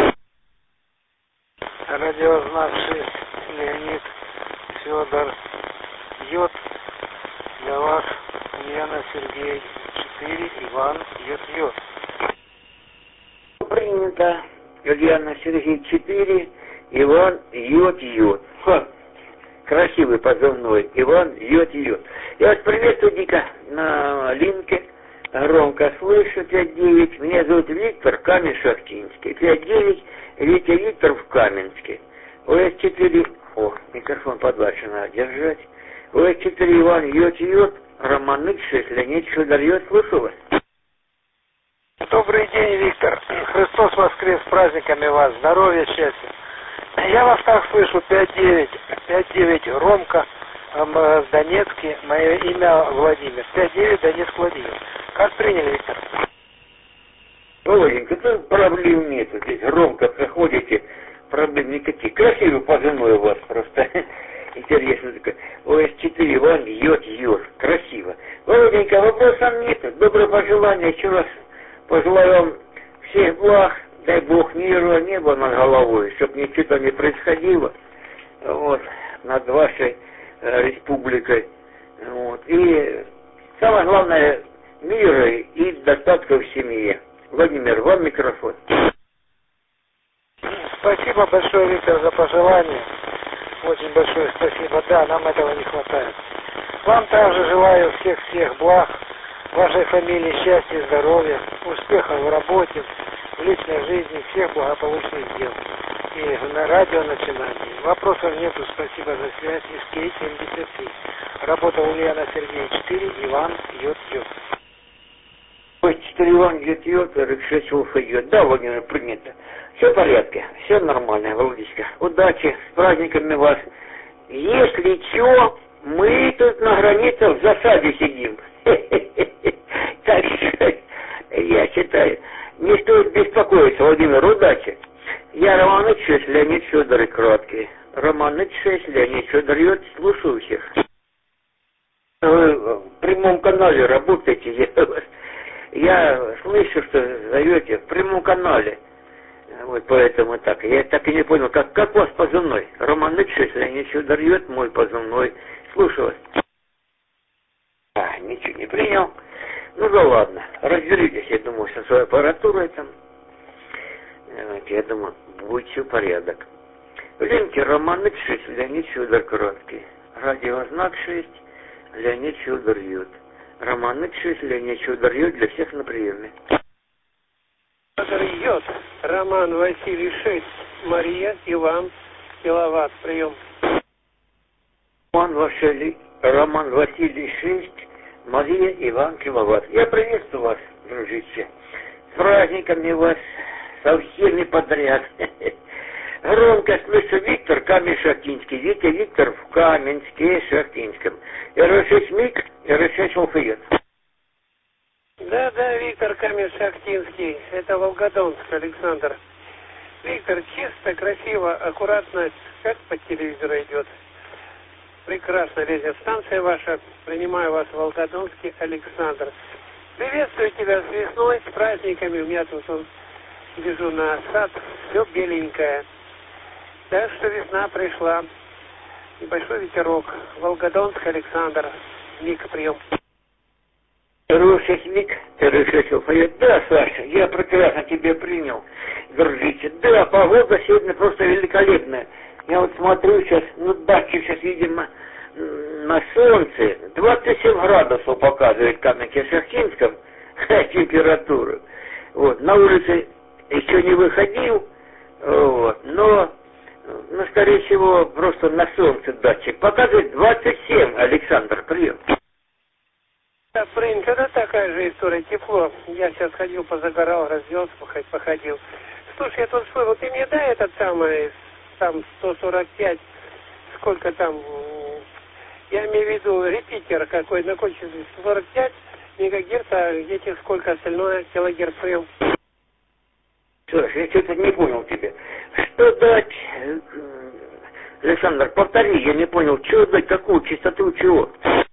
[SPEAKER 10] Радиознак шесть, Леонид Федор Йод. Для вас Лена, Сергей четыре, Иван Йод Йод.
[SPEAKER 2] Принято. Ульяна, Сергей четыре, Иван Йод Йод. Ха, красивый позывной. Иван Йод Йод. Я вас приветствую, Дика, на линке. Громко слышу, пять девять. Меня зовут Виктор, Камень-Шахтинский. пять девять, Витя Виктор в Каменске. о эс четыре, о, микрофон подальше надо держать. о эс четыре, Иван Йод Йод, Роман икс шесть, Леонид Федор Йод. Слышу вас.
[SPEAKER 10] Добрый день, Виктор. Христос воскрес, с праздниками вас. Здоровья, счастья. Я вас так слышу, пять девять. пять девять, Ромка, в Донецке. Мое имя Владимир. пять девять, Донецк, Владимир. Как приняли, Виктор?
[SPEAKER 2] Володенька, тут проблем нету. Здесь громко проходите, проблем никаких. Красивый позывной у вас просто. Интересно такой. о эс четыре, Иван Йод Йод. Красиво. Володенька, вопросов нету. Доброе пожелание еще раз. Пожелаю вам всех благ, дай Бог миру, неба над головой, чтобы ничего не происходило вот, над вашей э, республикой. Вот. И самое главное, мира и достатка в семье. Владимир, вам микрофон.
[SPEAKER 10] Спасибо большое, Виктор, за пожелание. Очень большое спасибо. Да, нам этого не хватает. Вам также желаю всех-всех благ. вашей фамилии счастья, здоровья, успехов в работе, в личной жизни, всех благополучных дел. И на радио начинание. Вопросов нету, спасибо за связь. Из Кей семьдесят три. Работа Ульяна Сергей четыре, Иван Йод-Йод.
[SPEAKER 2] четыре Иван Йод-Йод, сорок шесть Уфа Йод. Да, Владимир, принято. Все в порядке, все нормально, Володечка. Удачи, с праздниками вас. Если чё, мы тут на границе в засаде сидим. Так что, я считаю, не стоит беспокоиться, Владимир, удачи. Я Роман шесть, Леонид Федор и краткий. Роман шесть, Леонид Федор Йод, слушаю всех. Вы в прямом канале работаете, я, я слышу, что зовете в прямом канале. Вот поэтому так. Я так и не понял, как, как у вас позывной? Роман шесть, Леонид Федор Йод, мой позывной. Слушаю вас. А, ничего не принял. Ну да ладно, разберитесь, я думаю, со своей аппаратурой там. Я думаю, будет все порядок. Ленте Роман шесть, Леонид Федор краткий. Радиознак шесть, Леонид Федор Йод. Роман шесть, Леонид Федор Йод, для всех на приеме.
[SPEAKER 4] Федор Йод, Роман Василий шесть, Мария, Иван, Киловатт, прием.
[SPEAKER 2] Роман Василий, Роман Василий шесть, Мария, Иван, Киловатт. Я приветствую вас, дружище. С праздниками вас, со всеми подряд. Громко слышу Виктор, Камень-Шахтинский. Витя Виктор в Каменске-Шахтинском. эр шесть МИГ, эр шесть Уфа-Йод.
[SPEAKER 4] Да, да, Виктор Камень-Шахтинский. Это Волгодонск, Александр. Виктор, чисто, красиво, аккуратно, как по телевизору идет. Прекрасно лезет станция ваша. Принимаю вас в Волгодонске, Александр. Приветствую тебя с весной, с праздниками. У меня тут он, лежу на сад, все беленькое. Так что весна пришла. Небольшой ветерок. Волгодонск, Александр. Мик, прием.
[SPEAKER 2] эр шесть МИГ, эр шесть Уфа-Йод. Да, Саша, я прекрасно тебя принял, дружище. Да, погода сегодня просто великолепная. Я вот смотрю сейчас, ну датчик сейчас, видимо, на солнце. двадцать семь градусов показывает в Каменске-Шахтинском температуру. Вот, на улице еще не выходил, вот, но, ну, скорее всего, просто на солнце датчик показывает двадцать семь, Александр, прием.
[SPEAKER 4] Да, в принципе, это такая же история, тепло. Я сейчас ходил, позагорал, разделся, походил. Слушай, я тут слышал, ты мне дай этот самый, там, сто сорок пять, сколько там, я имею в виду репитер какой, на кончике сто сорок пять мегагерц, а где-то сколько остальное, килогерц, прием.
[SPEAKER 2] Слушай, я что-то не понял тебя. Что дать, Александр, повтори, я не понял, что дать, какую частоту, чего?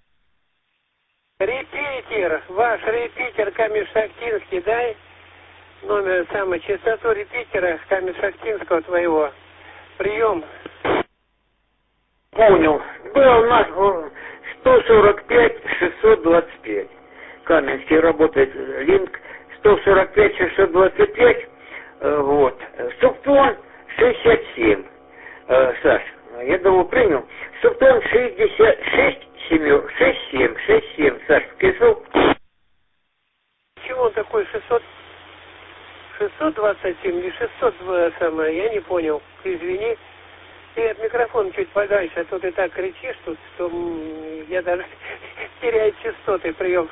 [SPEAKER 4] Репитер, ваш репитер Камень-Шахтинский, дай номер, самой частоту репитера Камень-Шахтинского твоего. Прием.
[SPEAKER 2] Понял. Да, у нас сто сорок пять шестьсот двадцать пять. Каменский работает линк сто сорок пять шестьсот двадцать пять. Вот. Субтон шестьдесят семь. Саш, я думаю, принял. Субтон шестьдесят шесть семь, шесть семь, шесть семь. Саш, кисел?
[SPEAKER 4] Чего он такой шестьсот? шестьсот двадцать семь или шестьсот самое, я не понял. Ты извини. Ты от микрофона чуть подальше, а то ты так кричишь тут, что я даже теряю частоты, прием.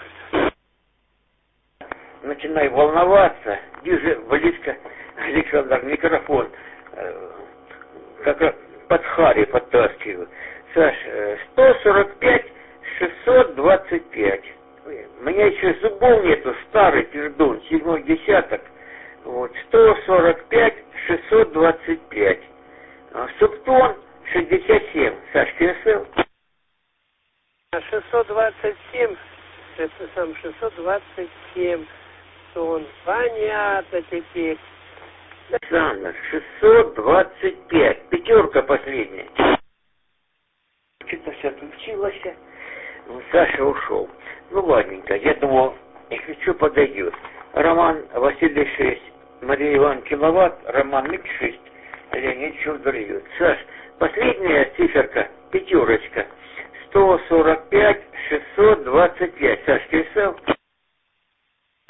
[SPEAKER 2] Начинаю волноваться. Держи близко, Александр, микрофон. Как раз под Хари подтаскиваю. Саш, сто сорок пять шестьсот двадцать пять. У меня еще зубов нету, старый пердун, седьмой десяток. Вот, сто сорок пять шестьсот двадцать пять. Субтон шестьдесят семь. Саш, КСЛ?
[SPEAKER 4] шестьсот двадцать семь. Это сам шестьсот двадцать семь. Тон. Понятно теперь.
[SPEAKER 2] Александр, шестьсот двадцать пять. Пятерка последняя. Что-то все отключилось. Саша ушел. Ну ладненько, я думал, если что, подойдет. Роман Василий шесть, Мария Иван Киловатт, Роман Мик шесть, Леонид Федор Йод. Саш, последняя циферка, пятерочка, сто сорок пять шестьсот двадцать пять. Саш, КСЛ?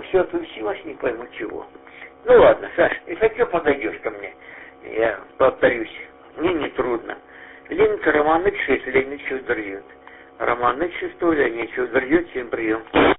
[SPEAKER 2] все отучилась, не пойму чего. Ну ладно, Саш, если что, подойдешь ко мне, я повторюсь, мне не трудно. Ленинка, Романыч шесть, Леонид Федор Йод. Романыч шесть, Леонид Федор Йод, всем прием.